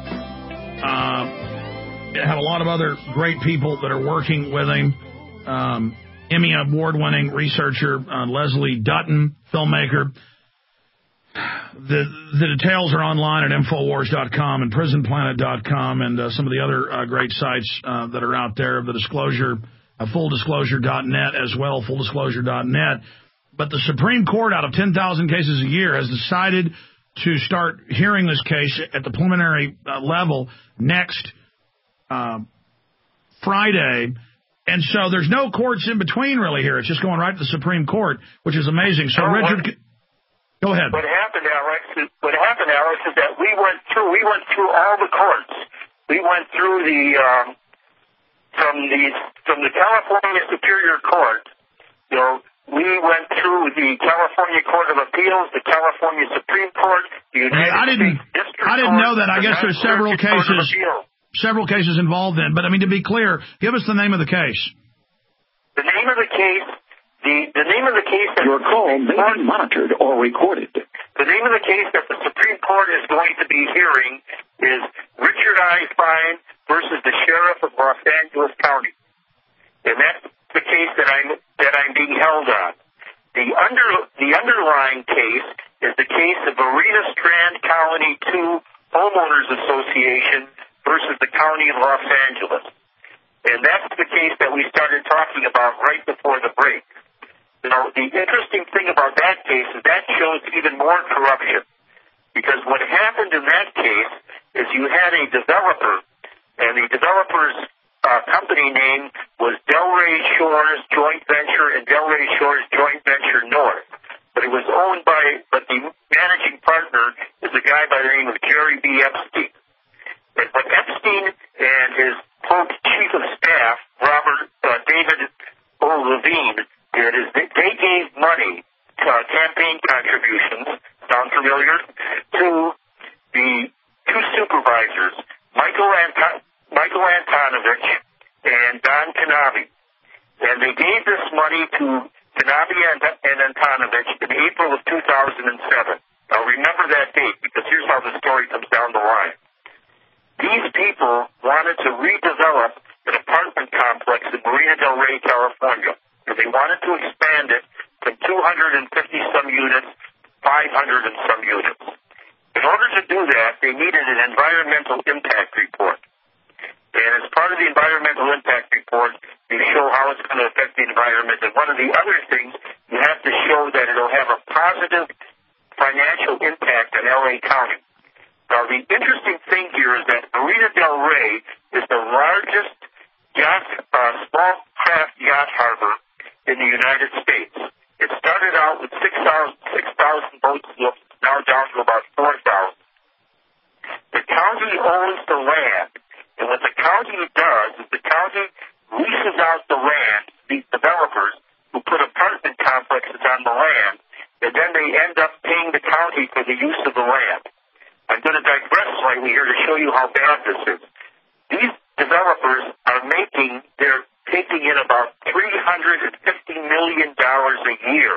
Speaker 2: Uh, have a lot of other great people that are working with him. Um, Emmy Award-winning researcher uh, Leslie Dutton, filmmaker. The the details are online at infowars dot com and prison planet dot com and uh, some of the other uh, great sites uh, that are out there. The disclosure, uh, full disclosure dot net as well, full disclosure dot net. But the Supreme Court, out of ten thousand cases a year, has decided to start hearing this case at the preliminary uh, level next uh, Friday. And so there's no courts in between really here. It's just going right to the Supreme Court, which is amazing. So,
Speaker 1: oh,
Speaker 2: Richard,
Speaker 1: what,
Speaker 2: go ahead.
Speaker 1: What happened, Alex, is, what happened, Alex, is that we went through, we went through all the courts. We went through the, um, from the, from the California Superior Court, you know, we went through the California Court of Appeals, the California Supreme Court, the United
Speaker 2: I didn't,
Speaker 1: States District
Speaker 2: I didn't
Speaker 1: Court,
Speaker 2: know that. I guess there's several cases, several cases involved in. But I mean, to be clear, give us the name of the case.
Speaker 1: The name of the case, the, the name of the case that
Speaker 3: your call may be monitored or recorded.
Speaker 1: The name of the case that the Supreme Court is going to be hearing is Richard I. Fine versus the Sheriff of Los Angeles County. And that's the case that I'm that I'm being held on. The under the underlying case is the case of Marina Strand Colony two Homeowners Association versus the County of Los Angeles. And that's the case that we started talking about right before the break. You know, the interesting thing about that case is that shows even more corruption. Because what happened in that case is you had a developer, and the developer's uh, company name was Delray Shores Joint Venture and Delray Shores Joint Venture North. But it was owned by, but the managing partner is a guy by the name of Jerry B. Epstein. But what Epstein and his quote chief of staff, Robert uh, David O. Levine, did is they, they gave money, uh, campaign contributions, sound familiar, to the two supervisors, Michael Anton- Michael Antonovich and Don Knabe. And they gave this money to Knabe and, and Antonovich in April of two thousand seven. Now remember that date, because here's how the story comes down the line. These people wanted to redevelop an apartment complex in Marina del Rey, California. And they wanted to expand it from two hundred fifty some units to five hundred and some units. In order to do that, they needed an environmental impact report. And as part of the environmental impact report, you show how it's going to affect the environment. And one of the other things, you have to show that it'll have a positive financial impact on L A County. Now, the interesting thing here is that Marina del Rey is the largest yacht, uh, small craft yacht harbor in the United States. It started out with six thousand boats, now down to about four thousand. The county owns the land, and what the county does is the county leases out the land to these developers who put apartment complexes on the land, and then they end up paying the county for the use of the land. I'm going to digress slightly here to show you how bad this is. These developers are making, they're taking in about three hundred fifty million dollars a year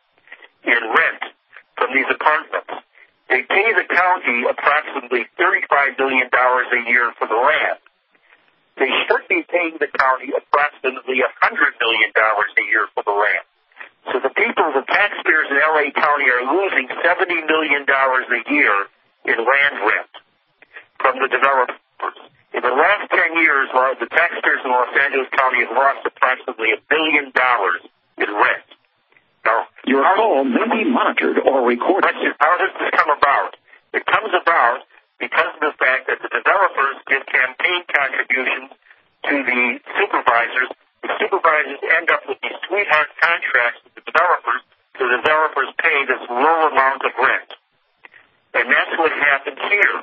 Speaker 1: in rent from these apartments. They pay the county approximately thirty-five million dollars a year for the land. They should be paying the county approximately one hundred million dollars a year for the land. So the people, the taxpayers in L A County are losing seventy million dollars a year in land rent from the developers. In the last ten years, well, the taxpayers in Los Angeles County have lost approximately a billion dollars in rent. Now,
Speaker 3: your call may be monitored or recorded.
Speaker 1: How does this come about? It comes about because of the fact that the developers give campaign contributions to the supervisors. The supervisors end up with these sweetheart contracts with the developers, so the developers pay this low amount of rent. And that's what happened here.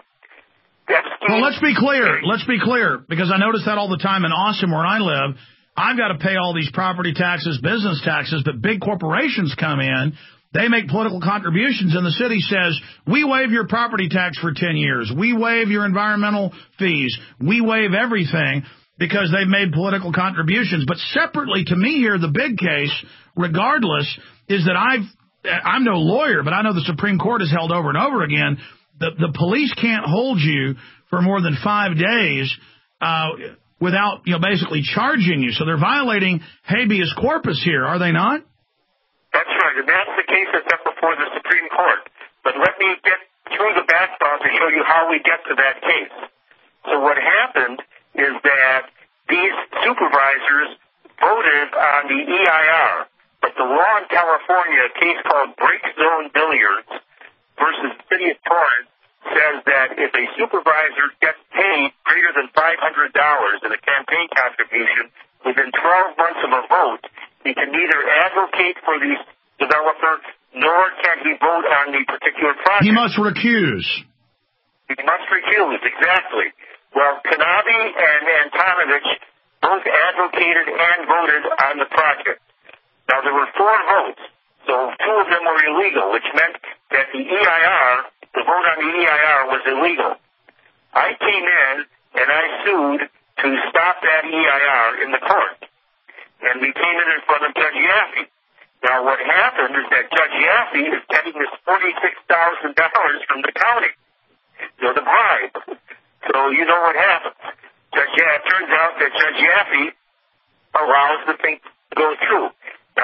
Speaker 2: Well, let's be clear. Let's be clear, because I notice that all the time in Austin, where I live. I've got to pay all these property taxes, business taxes, but big corporations come in. They make political contributions, and the city says, we waive your property tax for ten years. We waive your environmental fees. We waive everything because they've made political contributions. But separately, to me here, the big case, regardless, is that I've, I'm no lawyer, but I know the Supreme Court has held over and over again, the, the police can't hold you for more than five days uh, without, you know, basically charging you. So they're violating habeas corpus here, are they not?
Speaker 1: That's right, and that's the case that's up before the Supreme Court. But let me get through the background to show you how we get to that case. So what happened is that these supervisors voted on the E I R, but the law in California, a case called Break Zone Billiards versus the City of Torrance, says that if a supervisor gets paid greater than five hundred dollars in a campaign contribution within twelve months of a vote, he can neither advocate for the developer nor can he vote on the particular project.
Speaker 2: He must recuse.
Speaker 1: He must recuse, exactly. Well, Knabe and Antonovich both advocated and voted on the project. Now, there were four votes, so two of them were illegal, which meant that the E I R, the vote on the E I R was illegal. I came in and I sued to stop that E I R in the court. And we came in in front of Judge Yaffe. Now, what happened is that Judge Yaffe is getting this forty-six thousand dollars from the county, you know, the bribe. So you know what happens. Judge Yaffe, it turns out that Judge Yaffe allows the thing to go through.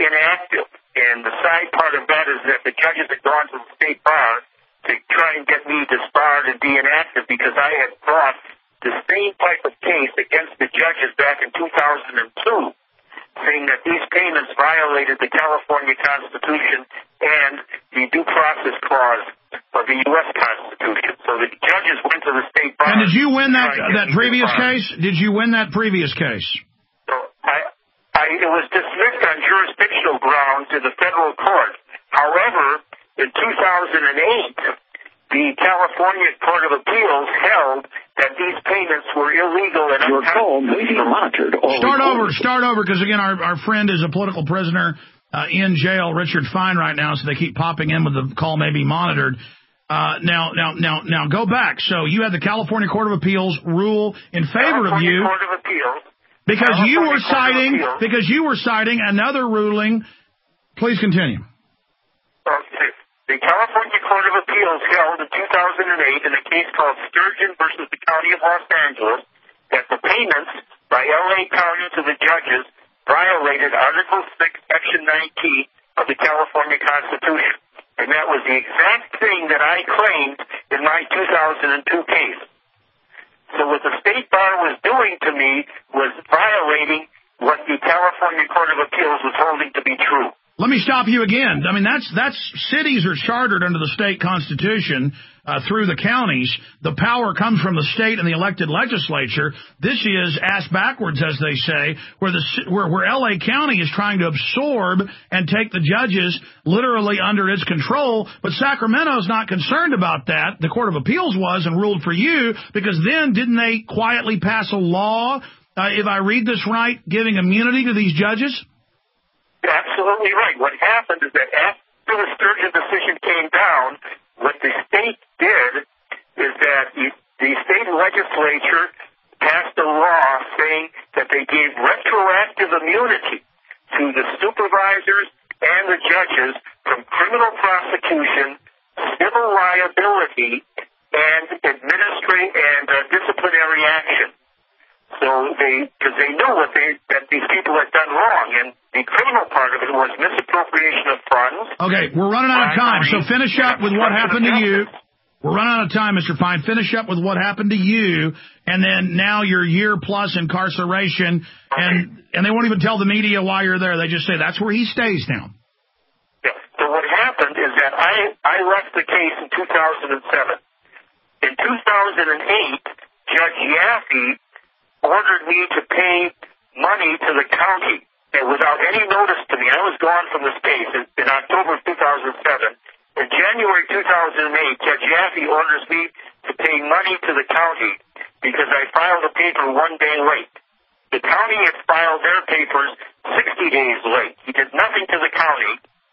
Speaker 1: inactive. And the side part of that is that the judges had gone to the state bar to try and get me disbarred and be inactive because I had brought the same type of case against the judges back in two thousand two, saying that these payments violated the California Constitution and the due process clause of the U S Constitution. So the judges went to the state bar.
Speaker 2: And did you win that that previous case? Did you win that previous case?
Speaker 1: So I, I, it was dismissed on jurisdictional grounds in the federal court. However, in two thousand eight, the California Court of Appeals held that these payments were illegal and
Speaker 3: your call may be monitored. Or
Speaker 2: start
Speaker 3: recorded.
Speaker 2: over, start over, because again, our our friend is a political prisoner uh, in jail, Richard Fine, right now. So they keep popping in with the call may be monitored. Uh, now, now, now, now, go back. So you had the California Court of Appeals rule in favor
Speaker 1: California
Speaker 2: of you
Speaker 1: Court of Appeals,
Speaker 2: because
Speaker 1: California
Speaker 2: you were
Speaker 1: Court
Speaker 2: citing
Speaker 1: Appeals.
Speaker 2: because you were citing another ruling. Please continue.
Speaker 1: Okay. The California Court of Appeals held in two thousand eight in a case called Sturgeon versus the County of Los Angeles that the payments by L A County to the judges violated Article six, Section nineteen of the California Constitution. And that was the exact thing that I claimed in my two thousand two case. So what the state bar was doing to me was violating what the California Court of Appeals was holding to be true.
Speaker 2: Let me stop you again. I mean, that's that's cities are chartered under the state constitution uh, through the counties. The power comes from the state and the elected legislature. This is ass backwards, as they say, where the where, where L A County is trying to absorb and take the judges literally under its control. But Sacramento's not concerned about that. The Court of Appeals was and ruled for you because then didn't they quietly pass a law, uh, if I read this right, giving immunity to these judges?
Speaker 1: Absolutely right. What happened is that after the Sturgeon decision came down, what the state did is that the, the state legislature passed a law saying that they gave retroactive immunity to the supervisors and the judges from criminal prosecution, civil liability, and administrative and uh, disciplinary action. So they, because they knew what they, that these people had done wrong, and the criminal part of it was misappropriation of funds.
Speaker 2: Okay, we're running out of time, so finish up with what happened to you. We're running out of time, Mister Fine. Finish up with what happened to you, and then now your year plus incarceration, and and they won't even tell the media why you're there. They just say that's where he stays now.
Speaker 1: Yeah. So what happened is that I I left the case in two thousand seven. In two thousand eight, Judge Yaffe ordered me to pay money to the county without any notice to me. I was gone from the space in, in October of two thousand seven. In January two thousand eight, Judge Yaffe orders me to pay money to the county because I filed a paper one day late. The county had filed their papers sixty days late. He did nothing to the county,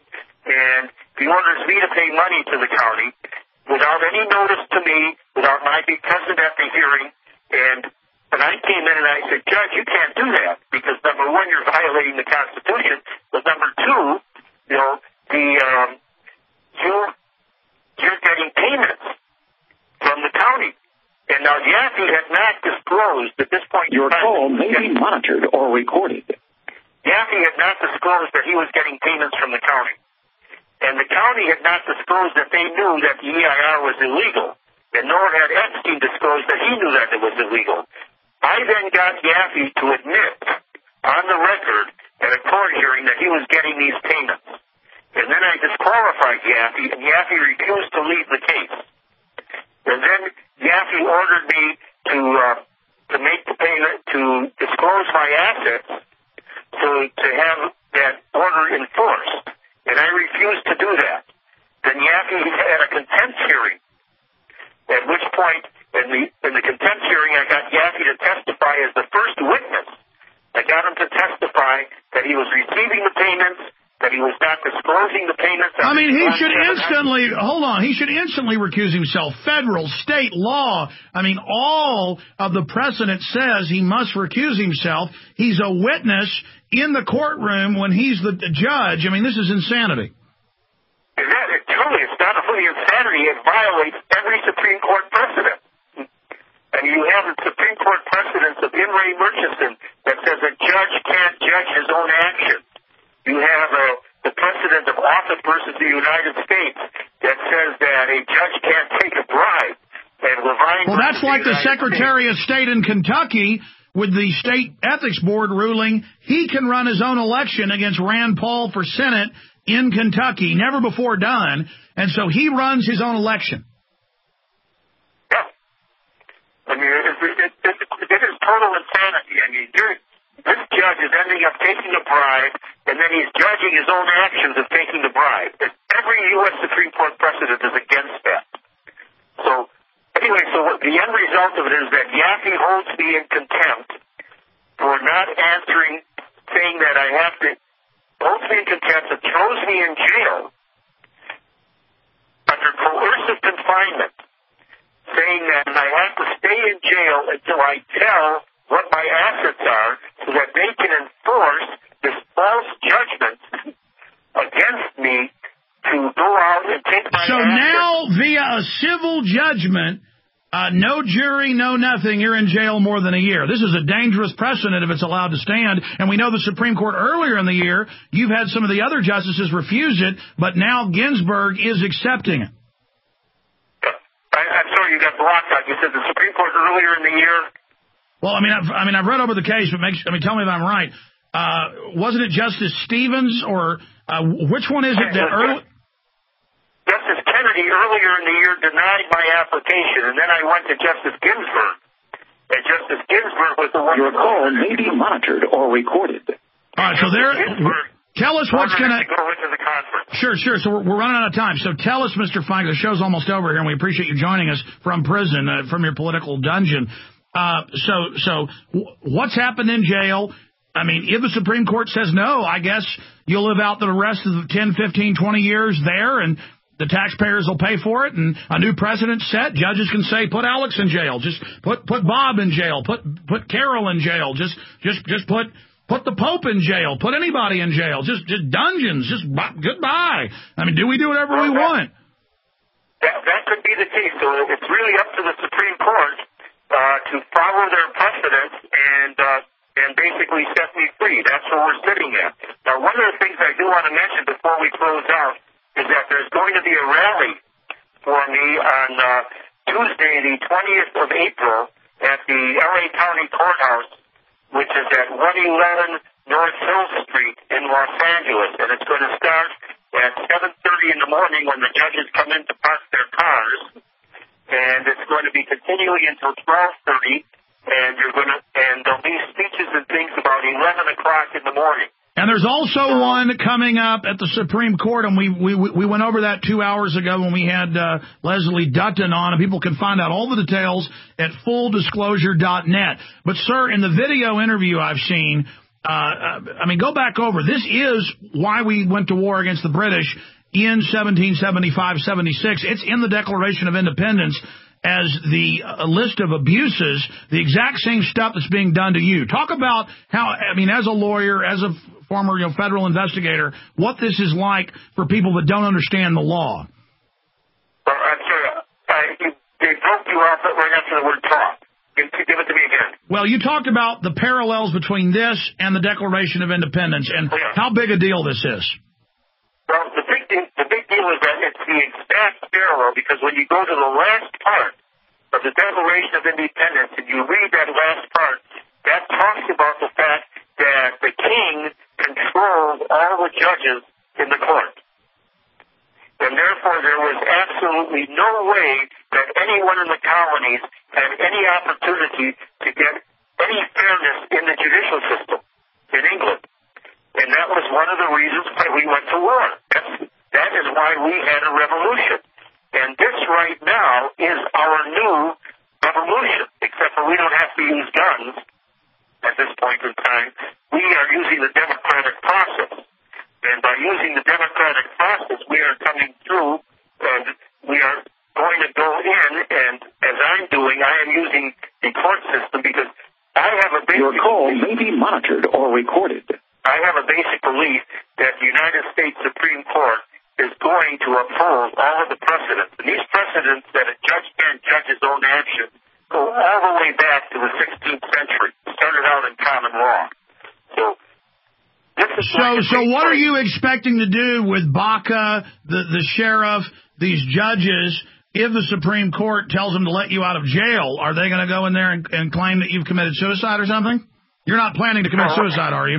Speaker 1: and he orders me to pay money to the county without any notice to me, without my being present at the hearing, and And I came in and I said, Judge, you can't do that because, number one, you're violating the Constitution. But number two, you know, the um, you, you're getting payments from the county. And now Yaffe had not disclosed at this point.
Speaker 3: Your call may be monitored or recorded.
Speaker 1: Yaffe had not disclosed that he was getting payments from the county. And the county had not disclosed that they knew that the E I R was illegal. And nor had Epstein disclosed that he knew that it was illegal. I then got Yaffe to admit on the record at a court hearing that he was getting these payments. And then I disqualified Yaffe, and Yaffe refused to leave the case. And then Yaffe ordered me to uh, to make the payment, to disclose my assets, so to have that order enforced. And I refused to do that. Then Yaffe had a contempt hearing, at which point, in the, in the contempt hearing, I got Yaffe to testify as the first witness. I got him to testify that he was receiving the payments, that he was not disclosing the payments.
Speaker 2: I mean, he should instantly, hold on, he should instantly recuse himself. Federal, state law, I mean, all of the precedent says he must recuse himself. He's a witness in the courtroom when he's the judge. I mean, this is insanity.
Speaker 1: Is that, it, truly, it's not only insanity, it violates every Supreme Court precedent. And you have the Supreme Court precedents of In re Murchison that says a judge can't judge his own actions. You have uh, the precedent of Offutt versus the United States that says that a judge can't take a bribe. And Levine
Speaker 2: well, that's like the, the Secretary
Speaker 1: States.
Speaker 2: of State in Kentucky with the State Ethics Board ruling he can run his own election against Rand Paul for Senate in Kentucky, never before done, and so he runs his own election.
Speaker 1: Yeah. I mean, it, it, it, it, it is total insanity. I mean, this judge is ending up taking a bribe, and then he's judging his own actions of taking the bribe. Every U S Supreme Court precedent is against that. So, anyway, so the end result of it is that Yaffe holds me in contempt for not answering, saying that I have to, holds me in contempt and throws me in jail under coercive confinement, saying that I have to stay in jail until I tell what my assets are so that they can enforce this false judgment against me to go out and take my
Speaker 2: So
Speaker 1: assets.
Speaker 2: now, via a civil judgment, uh, no jury, no nothing, you're in jail more than a year. This is a dangerous precedent if it's allowed to stand. And we know the Supreme Court earlier in the year, you've had some of the other justices refuse it, but now Ginsburg is accepting it.
Speaker 1: I, I'm sorry, you got blocked out. You said the Supreme Court earlier in the year.
Speaker 2: Well, I mean, I've, I mean, I've read over the case, but make, I mean, tell me if I'm right. Uh, wasn't it Justice Stevens, or uh, which one is it that early?
Speaker 1: Justice Kennedy earlier in the year denied my application, and then I went to Justice Ginsburg, and Justice Ginsburg was the one.
Speaker 3: Your call may be monitored or recorded.
Speaker 2: All right, so there. Tell us what's going to
Speaker 1: go into the conference.
Speaker 2: Sure, sure. So we're, we're running out of time. So tell us, Mister Feingold, the show's almost over here, and we appreciate you joining us from prison, uh, from your political dungeon. Uh, so, so w- what's happened in jail? I mean, if the Supreme Court says no, I guess you'll live out the rest of the ten, fifteen, twenty years there, and the taxpayers will pay for it, and a new precedent's set. Judges can say, put Alex in jail. Just put put Bob in jail. Put put Carol in jail. Just just just put put the Pope in jail. Put anybody in jail. Just just dungeons. Just b- goodbye. I mean, do we do whatever well, we that, want?
Speaker 1: That that could be the case. So it's really up to the Supreme Court uh, to follow their precedents and uh, and basically set me free. That's where we're sitting at. Now, one of the things I do want to mention before we close out is that there's going to be a rally for me on uh, Tuesday, the twentieth of April, at the L A County Courthouse, which is at one eleven North Hill Street in Los Angeles. And it's going to start at seven thirty in the morning when the judges come in to park their cars. And it's going to be continuing until twelve thirty. And you're going to, and there'll be speeches and things about eleven o'clock in the morning.
Speaker 2: And there's also one coming up at the Supreme Court, and we we we went over that two hours ago when we had uh, Leslie Dutton on, and people can find out all the details at full disclosure dot net. But, sir, in the video interview I've seen, uh, I mean, go back over. This is why we went to war against the British in seventeen seventy-five seventy-six. It's in the Declaration of Independence as the uh, list of abuses, the exact same stuff that's being done to you. Talk about how, I mean, as a lawyer, as a former you know, federal investigator, what this is like for people that don't understand the law.
Speaker 1: Well, I'm sorry. I, you, they broke you off right after the word talk. Give, give it to me again.
Speaker 2: Well, you talked about the parallels between this and the Declaration of Independence and oh, yeah. how big a deal this is.
Speaker 1: Well, the big, thing, the big deal is that it's the exact parallel, because when you go to the last part of the Declaration of Independence and you read that last part, that talks about the fact that the king controlled all the judges in the court. And therefore, there was absolutely no way that anyone in the colonies had any opportunity to get any fairness in the judicial system in England. And that was one of the reasons why we went to war. That's, that is why we had a revolution. And this right now is our new revolution, except for we don't have to use guns at this point in time. We are using the democratic process. And by using the democratic process, we are coming through, and we are going to go in, and as I'm doing, I am using the court system because I have a basic...
Speaker 3: Your call may be monitored or recorded.
Speaker 1: I have a basic belief that the United States Supreme Court is going to uphold all of the precedents. And these precedents that a judge can't judge his own action go all the way back to the sixteenth century. It started out in common law. So, this is
Speaker 2: So, so what are you expecting to do with Baca, the, the sheriff, these judges, if the Supreme Court tells them to let you out of jail? Are they going to go in there and, and claim that you've committed suicide or something? You're not planning to commit
Speaker 1: no,
Speaker 2: suicide, are you?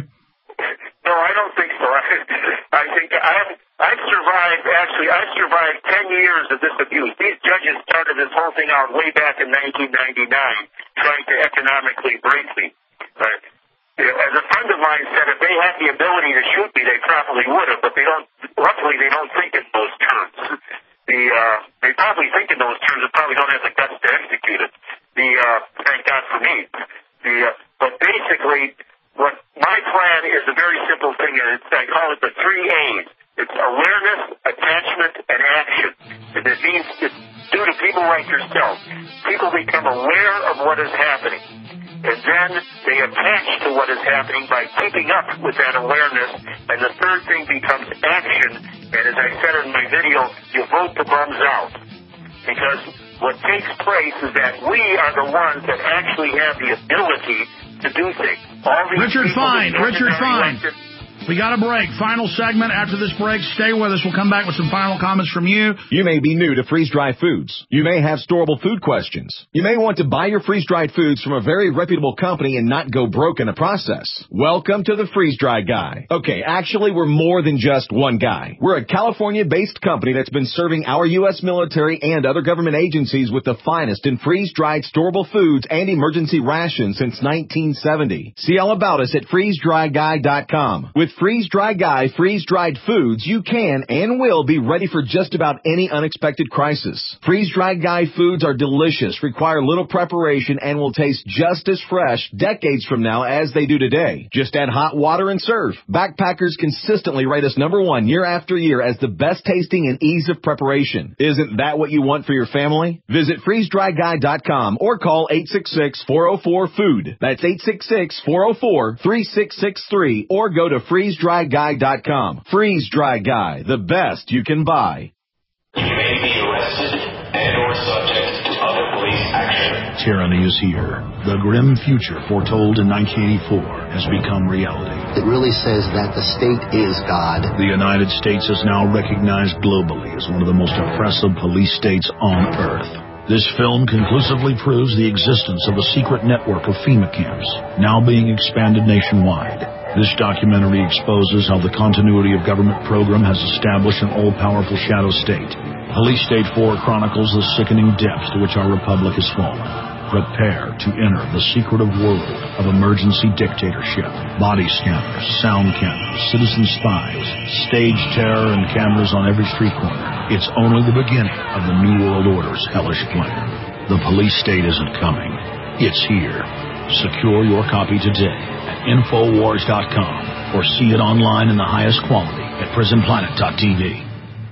Speaker 1: No, I don't think so. I, I think I've, I've survived, actually, I've survived ten years of this abuse. These judges started this whole thing out way back in nineteen ninety-nine, trying to economically break me. Right? You know, as a friend of mine said, if they had the ability to shoot me, they probably would have, but they don't, luckily they don't think in those terms. The, uh, they probably think in those terms, but probably don't have the guts to execute it. The, uh, thank God for me. The, uh, but basically, what my plan is a very simple thing, and it's, I call it the three A's. It's awareness, attachment, and action. And it means it's due to people like yourself. People become aware of what is happening. And then they attach to what is happening by keeping up with that awareness. And the third thing becomes action. And as I said in my video, you vote the bums out. Because what takes place is that we are the ones that actually have the ability to do things. All these
Speaker 2: Richard Fine, Richard Fine. Elected, we got a break. Final segment. After this break, stay with us. We'll come back with some final comments from you.
Speaker 4: You may be new to freeze-dried foods. You may have storable food questions. You may want to buy your freeze-dried foods from a very reputable company and not go broke in the process. Welcome to the Freeze-Dry Guy. Okay, actually, we're more than just one guy. We're a California-based company that's been serving our U S military and other government agencies with the finest in freeze-dried storable foods and emergency rations since nineteen seventy. See all about us at freeze dry guy dot com. With Freeze-Dry Guy freeze-dried foods, you can and will be ready for just about any unexpected crisis. Freeze-Dry Guy foods are delicious, require little preparation, and will taste just as fresh decades from now as they do today. Just add hot water and serve. Backpackers consistently rate us number one year after year as the best tasting and ease of preparation. Isn't that what you want for your family? Visit freeze dry guy dot com or call eight six six, four oh four, food. That's eight six six, four oh four, three six six three or go to freeze dry guy dot com. Freeze-Dry Guy, the best you can buy.
Speaker 20: You may be arrested and or subject to other police action.
Speaker 21: Tyranny is here. The grim future foretold in nineteen eighty-four has become reality.
Speaker 11: It really says that the state is God.
Speaker 21: The United States is now recognized globally as one of the most oppressive police states on Earth. This film conclusively proves the existence of a secret network of FEMA camps, now being expanded nationwide. This documentary exposes how the continuity of government program has established an all-powerful shadow state. Police State four chronicles the sickening depths to which our republic has fallen. Prepare to enter the secretive world of emergency dictatorship. Body scanners, sound cameras, citizen spies, stage terror, and cameras on every street corner. It's only the beginning of the New World Order's hellish plan. The police state isn't coming. It's here. Secure your copy today at infowars dot com or see it online in the highest quality at prison planet dot t v.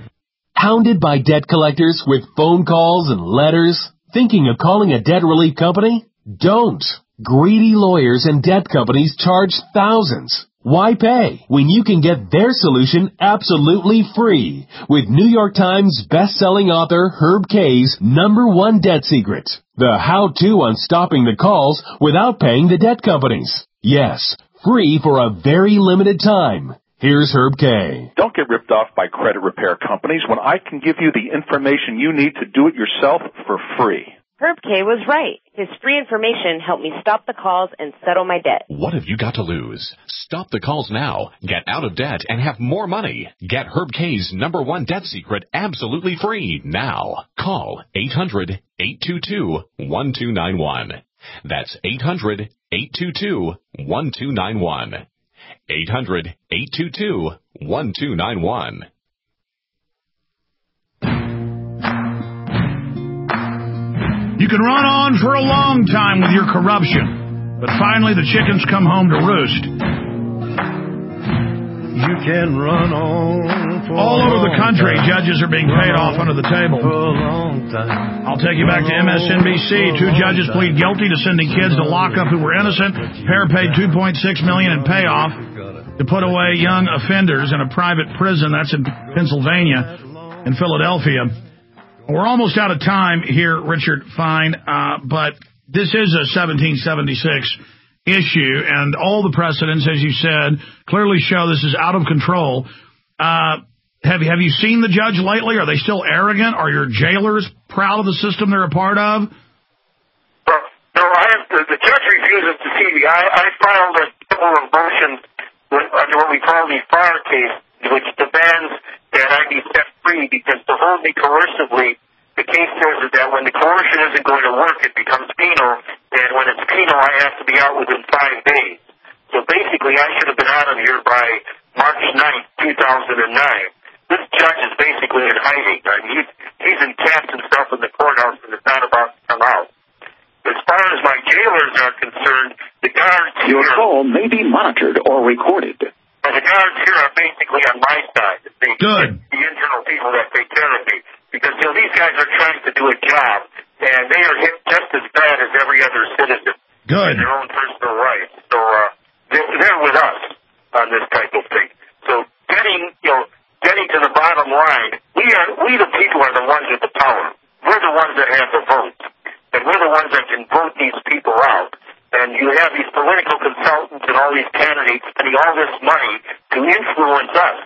Speaker 12: Hounded by debt collectors with phone calls and letters? Thinking of calling a debt relief company? Don't. Greedy lawyers and debt companies charge thousands. Why pay when you can get their solution absolutely free with New York Times best-selling author Herb Kay's number one debt secret, the how-to on stopping the calls without paying the debt companies. Yes, free for a very limited time. Here's Herb Kay.
Speaker 14: Don't get ripped off by credit repair companies when I can give you the information you need to do it yourself for free.
Speaker 15: Herb Kay was right. His free information helped me stop the calls and settle my debt.
Speaker 16: What have you got to lose? Stop the calls now. Get out of debt and have more money. Get Herb Kay's number one debt secret absolutely free now. Call eight hundred, eight two two, one two nine one. That's eight hundred, eight two two, one two nine one. eight hundred, eight two two, one two nine one.
Speaker 2: You can run on for a long time with your corruption, but finally the chickens come home to roost.
Speaker 17: You can run on for
Speaker 2: all over the country,
Speaker 17: time.
Speaker 2: Judges are being paid off under the table.
Speaker 17: For a long time.
Speaker 2: I'll take you back to M S N B C. Two judges plead guilty to sending kids to lockup who were innocent. Pair paid two point six million dollars in payoff to put away young offenders in a private prison. That's in Pennsylvania and Philadelphia. We're almost out of time here, Richard Fine, uh, but this is a seventeen seventy-six, issue, and all the precedents, as you said, clearly show this is out of control. Uh, have you have you seen the judge lately? Are they still arrogant? Are your jailers proud of the system they're a part of?
Speaker 1: Well, no, I have to, the judge refuses to see me. I, I filed a couple of motions under what we call the FAR case, which demands that I be set free, because to hold me coercively, the case says that when the coercion isn't going to work, it becomes penal, and when it's penal, I have to be out within five days. So basically, I should have been out of here by March ninth, two thousand nine. This judge is basically in hiding. I mean, he's, he's encamped himself in the courthouse and is not about to come out. As far as my jailers are concerned, the guards
Speaker 3: Your
Speaker 1: here...
Speaker 3: call may be monitored or recorded.
Speaker 1: Well, the guards here are basically on my side. The,
Speaker 2: Good.
Speaker 1: The internal people that take care of me. Because, you know, these guys are trying to do a job, and they are hit just as bad as every other citizen.
Speaker 2: Good.
Speaker 1: In their own personal rights. So, uh, they're, they're with us on this type of thing. So, getting, you know, getting to the bottom line, we are, we the people are the ones with the power. We're the ones that have the vote. And we're the ones that can vote these people out. And you have these political consultants and all these candidates spending all this money to influence us.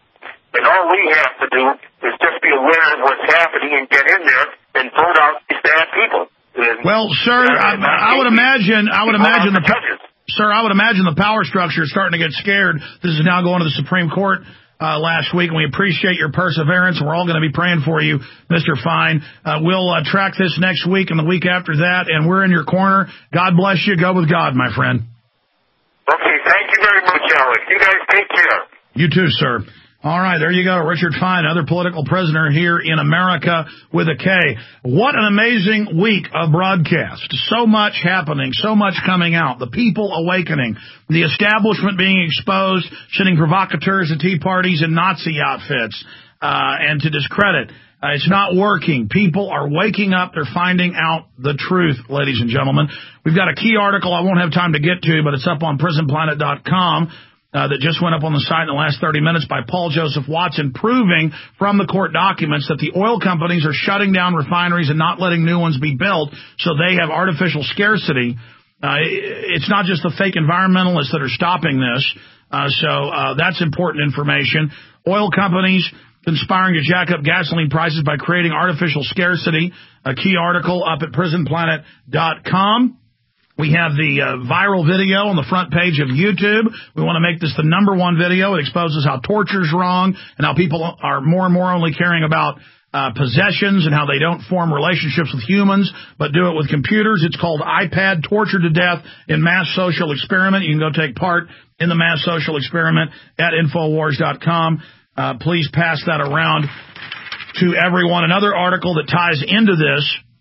Speaker 1: And all we have to do is just be aware of what's happening and get in there and vote out these bad people. And,
Speaker 2: well, sir, I, I would imagine, I would imagine the, sir, I would imagine the power structure is starting to get scared. This is now going to the Supreme Court uh, last week, and we appreciate your perseverance. We're all going to be praying for you, Mister Fine. Uh, we'll uh, track this next week and the week after that, and we're in your corner. God bless you. Go with God, my friend.
Speaker 1: Okay, thank you very much, Alex. You guys take care.
Speaker 2: You too, sir. All right, there you go. Richard Fine, another political prisoner here in America with a K. What an amazing week of broadcast. So much happening, so much coming out. The people awakening, the establishment being exposed, sending provocateurs to tea parties and Nazi outfits, uh, and to discredit. Uh, it's not working. People are waking up. They're finding out the truth, ladies and gentlemen. We've got a key article I won't have time to get to, but it's up on prison planet dot com. Uh, that just went up on the site in the last thirty minutes by Paul Joseph Watson, proving from the court documents that the oil companies are shutting down refineries and not letting new ones be built, so they have artificial scarcity. Uh, it's not just the fake environmentalists that are stopping this, uh, so uh, that's important information. Oil companies conspiring to jack up gasoline prices by creating artificial scarcity, a key article up at prison planet dot com. We have the uh, viral video on the front page of YouTube. We want to make this the number one video. It exposes how torture's wrong and how people are more and more only caring about uh, possessions and how they don't form relationships with humans, but do it with computers. It's called iPad Torture to Death in Mass Social Experiment. You can go take part in the Mass Social Experiment at infowars dot com. Uh, please pass that around to everyone. Another article that ties into this,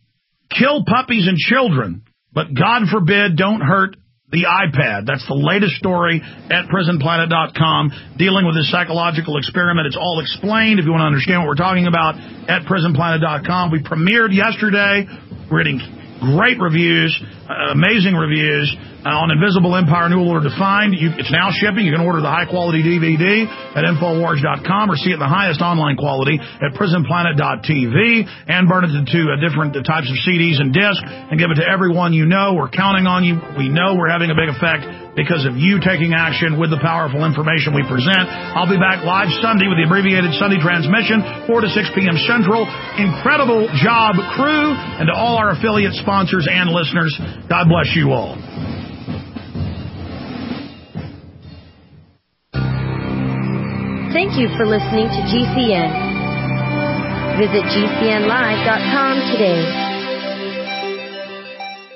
Speaker 2: kill puppies and children, but God forbid don't hurt the iPad. That's the latest story at prison planet dot com dealing with this psychological experiment. It's all explained if you want to understand what we're talking about at prison planet dot com. We premiered yesterday. We're getting great reviews, uh, amazing reviews uh, on Invisible Empire New Order Defined. You, it's now shipping. You can order the high-quality D V D at infowars dot com or see it in the highest online quality at prison planet dot t v and burn it into uh, different uh, types of C Ds and discs and give it to everyone you know. We're counting on you. We know we're having a big effect because of you taking action with the powerful information we present. I'll be back live Sunday with the abbreviated Sunday transmission, four to six p.m. Central. Incredible job, crew, and to all our affiliate sponsors and listeners, God bless you all.
Speaker 13: Thank you for listening to G C N. Visit G C N live dot com today.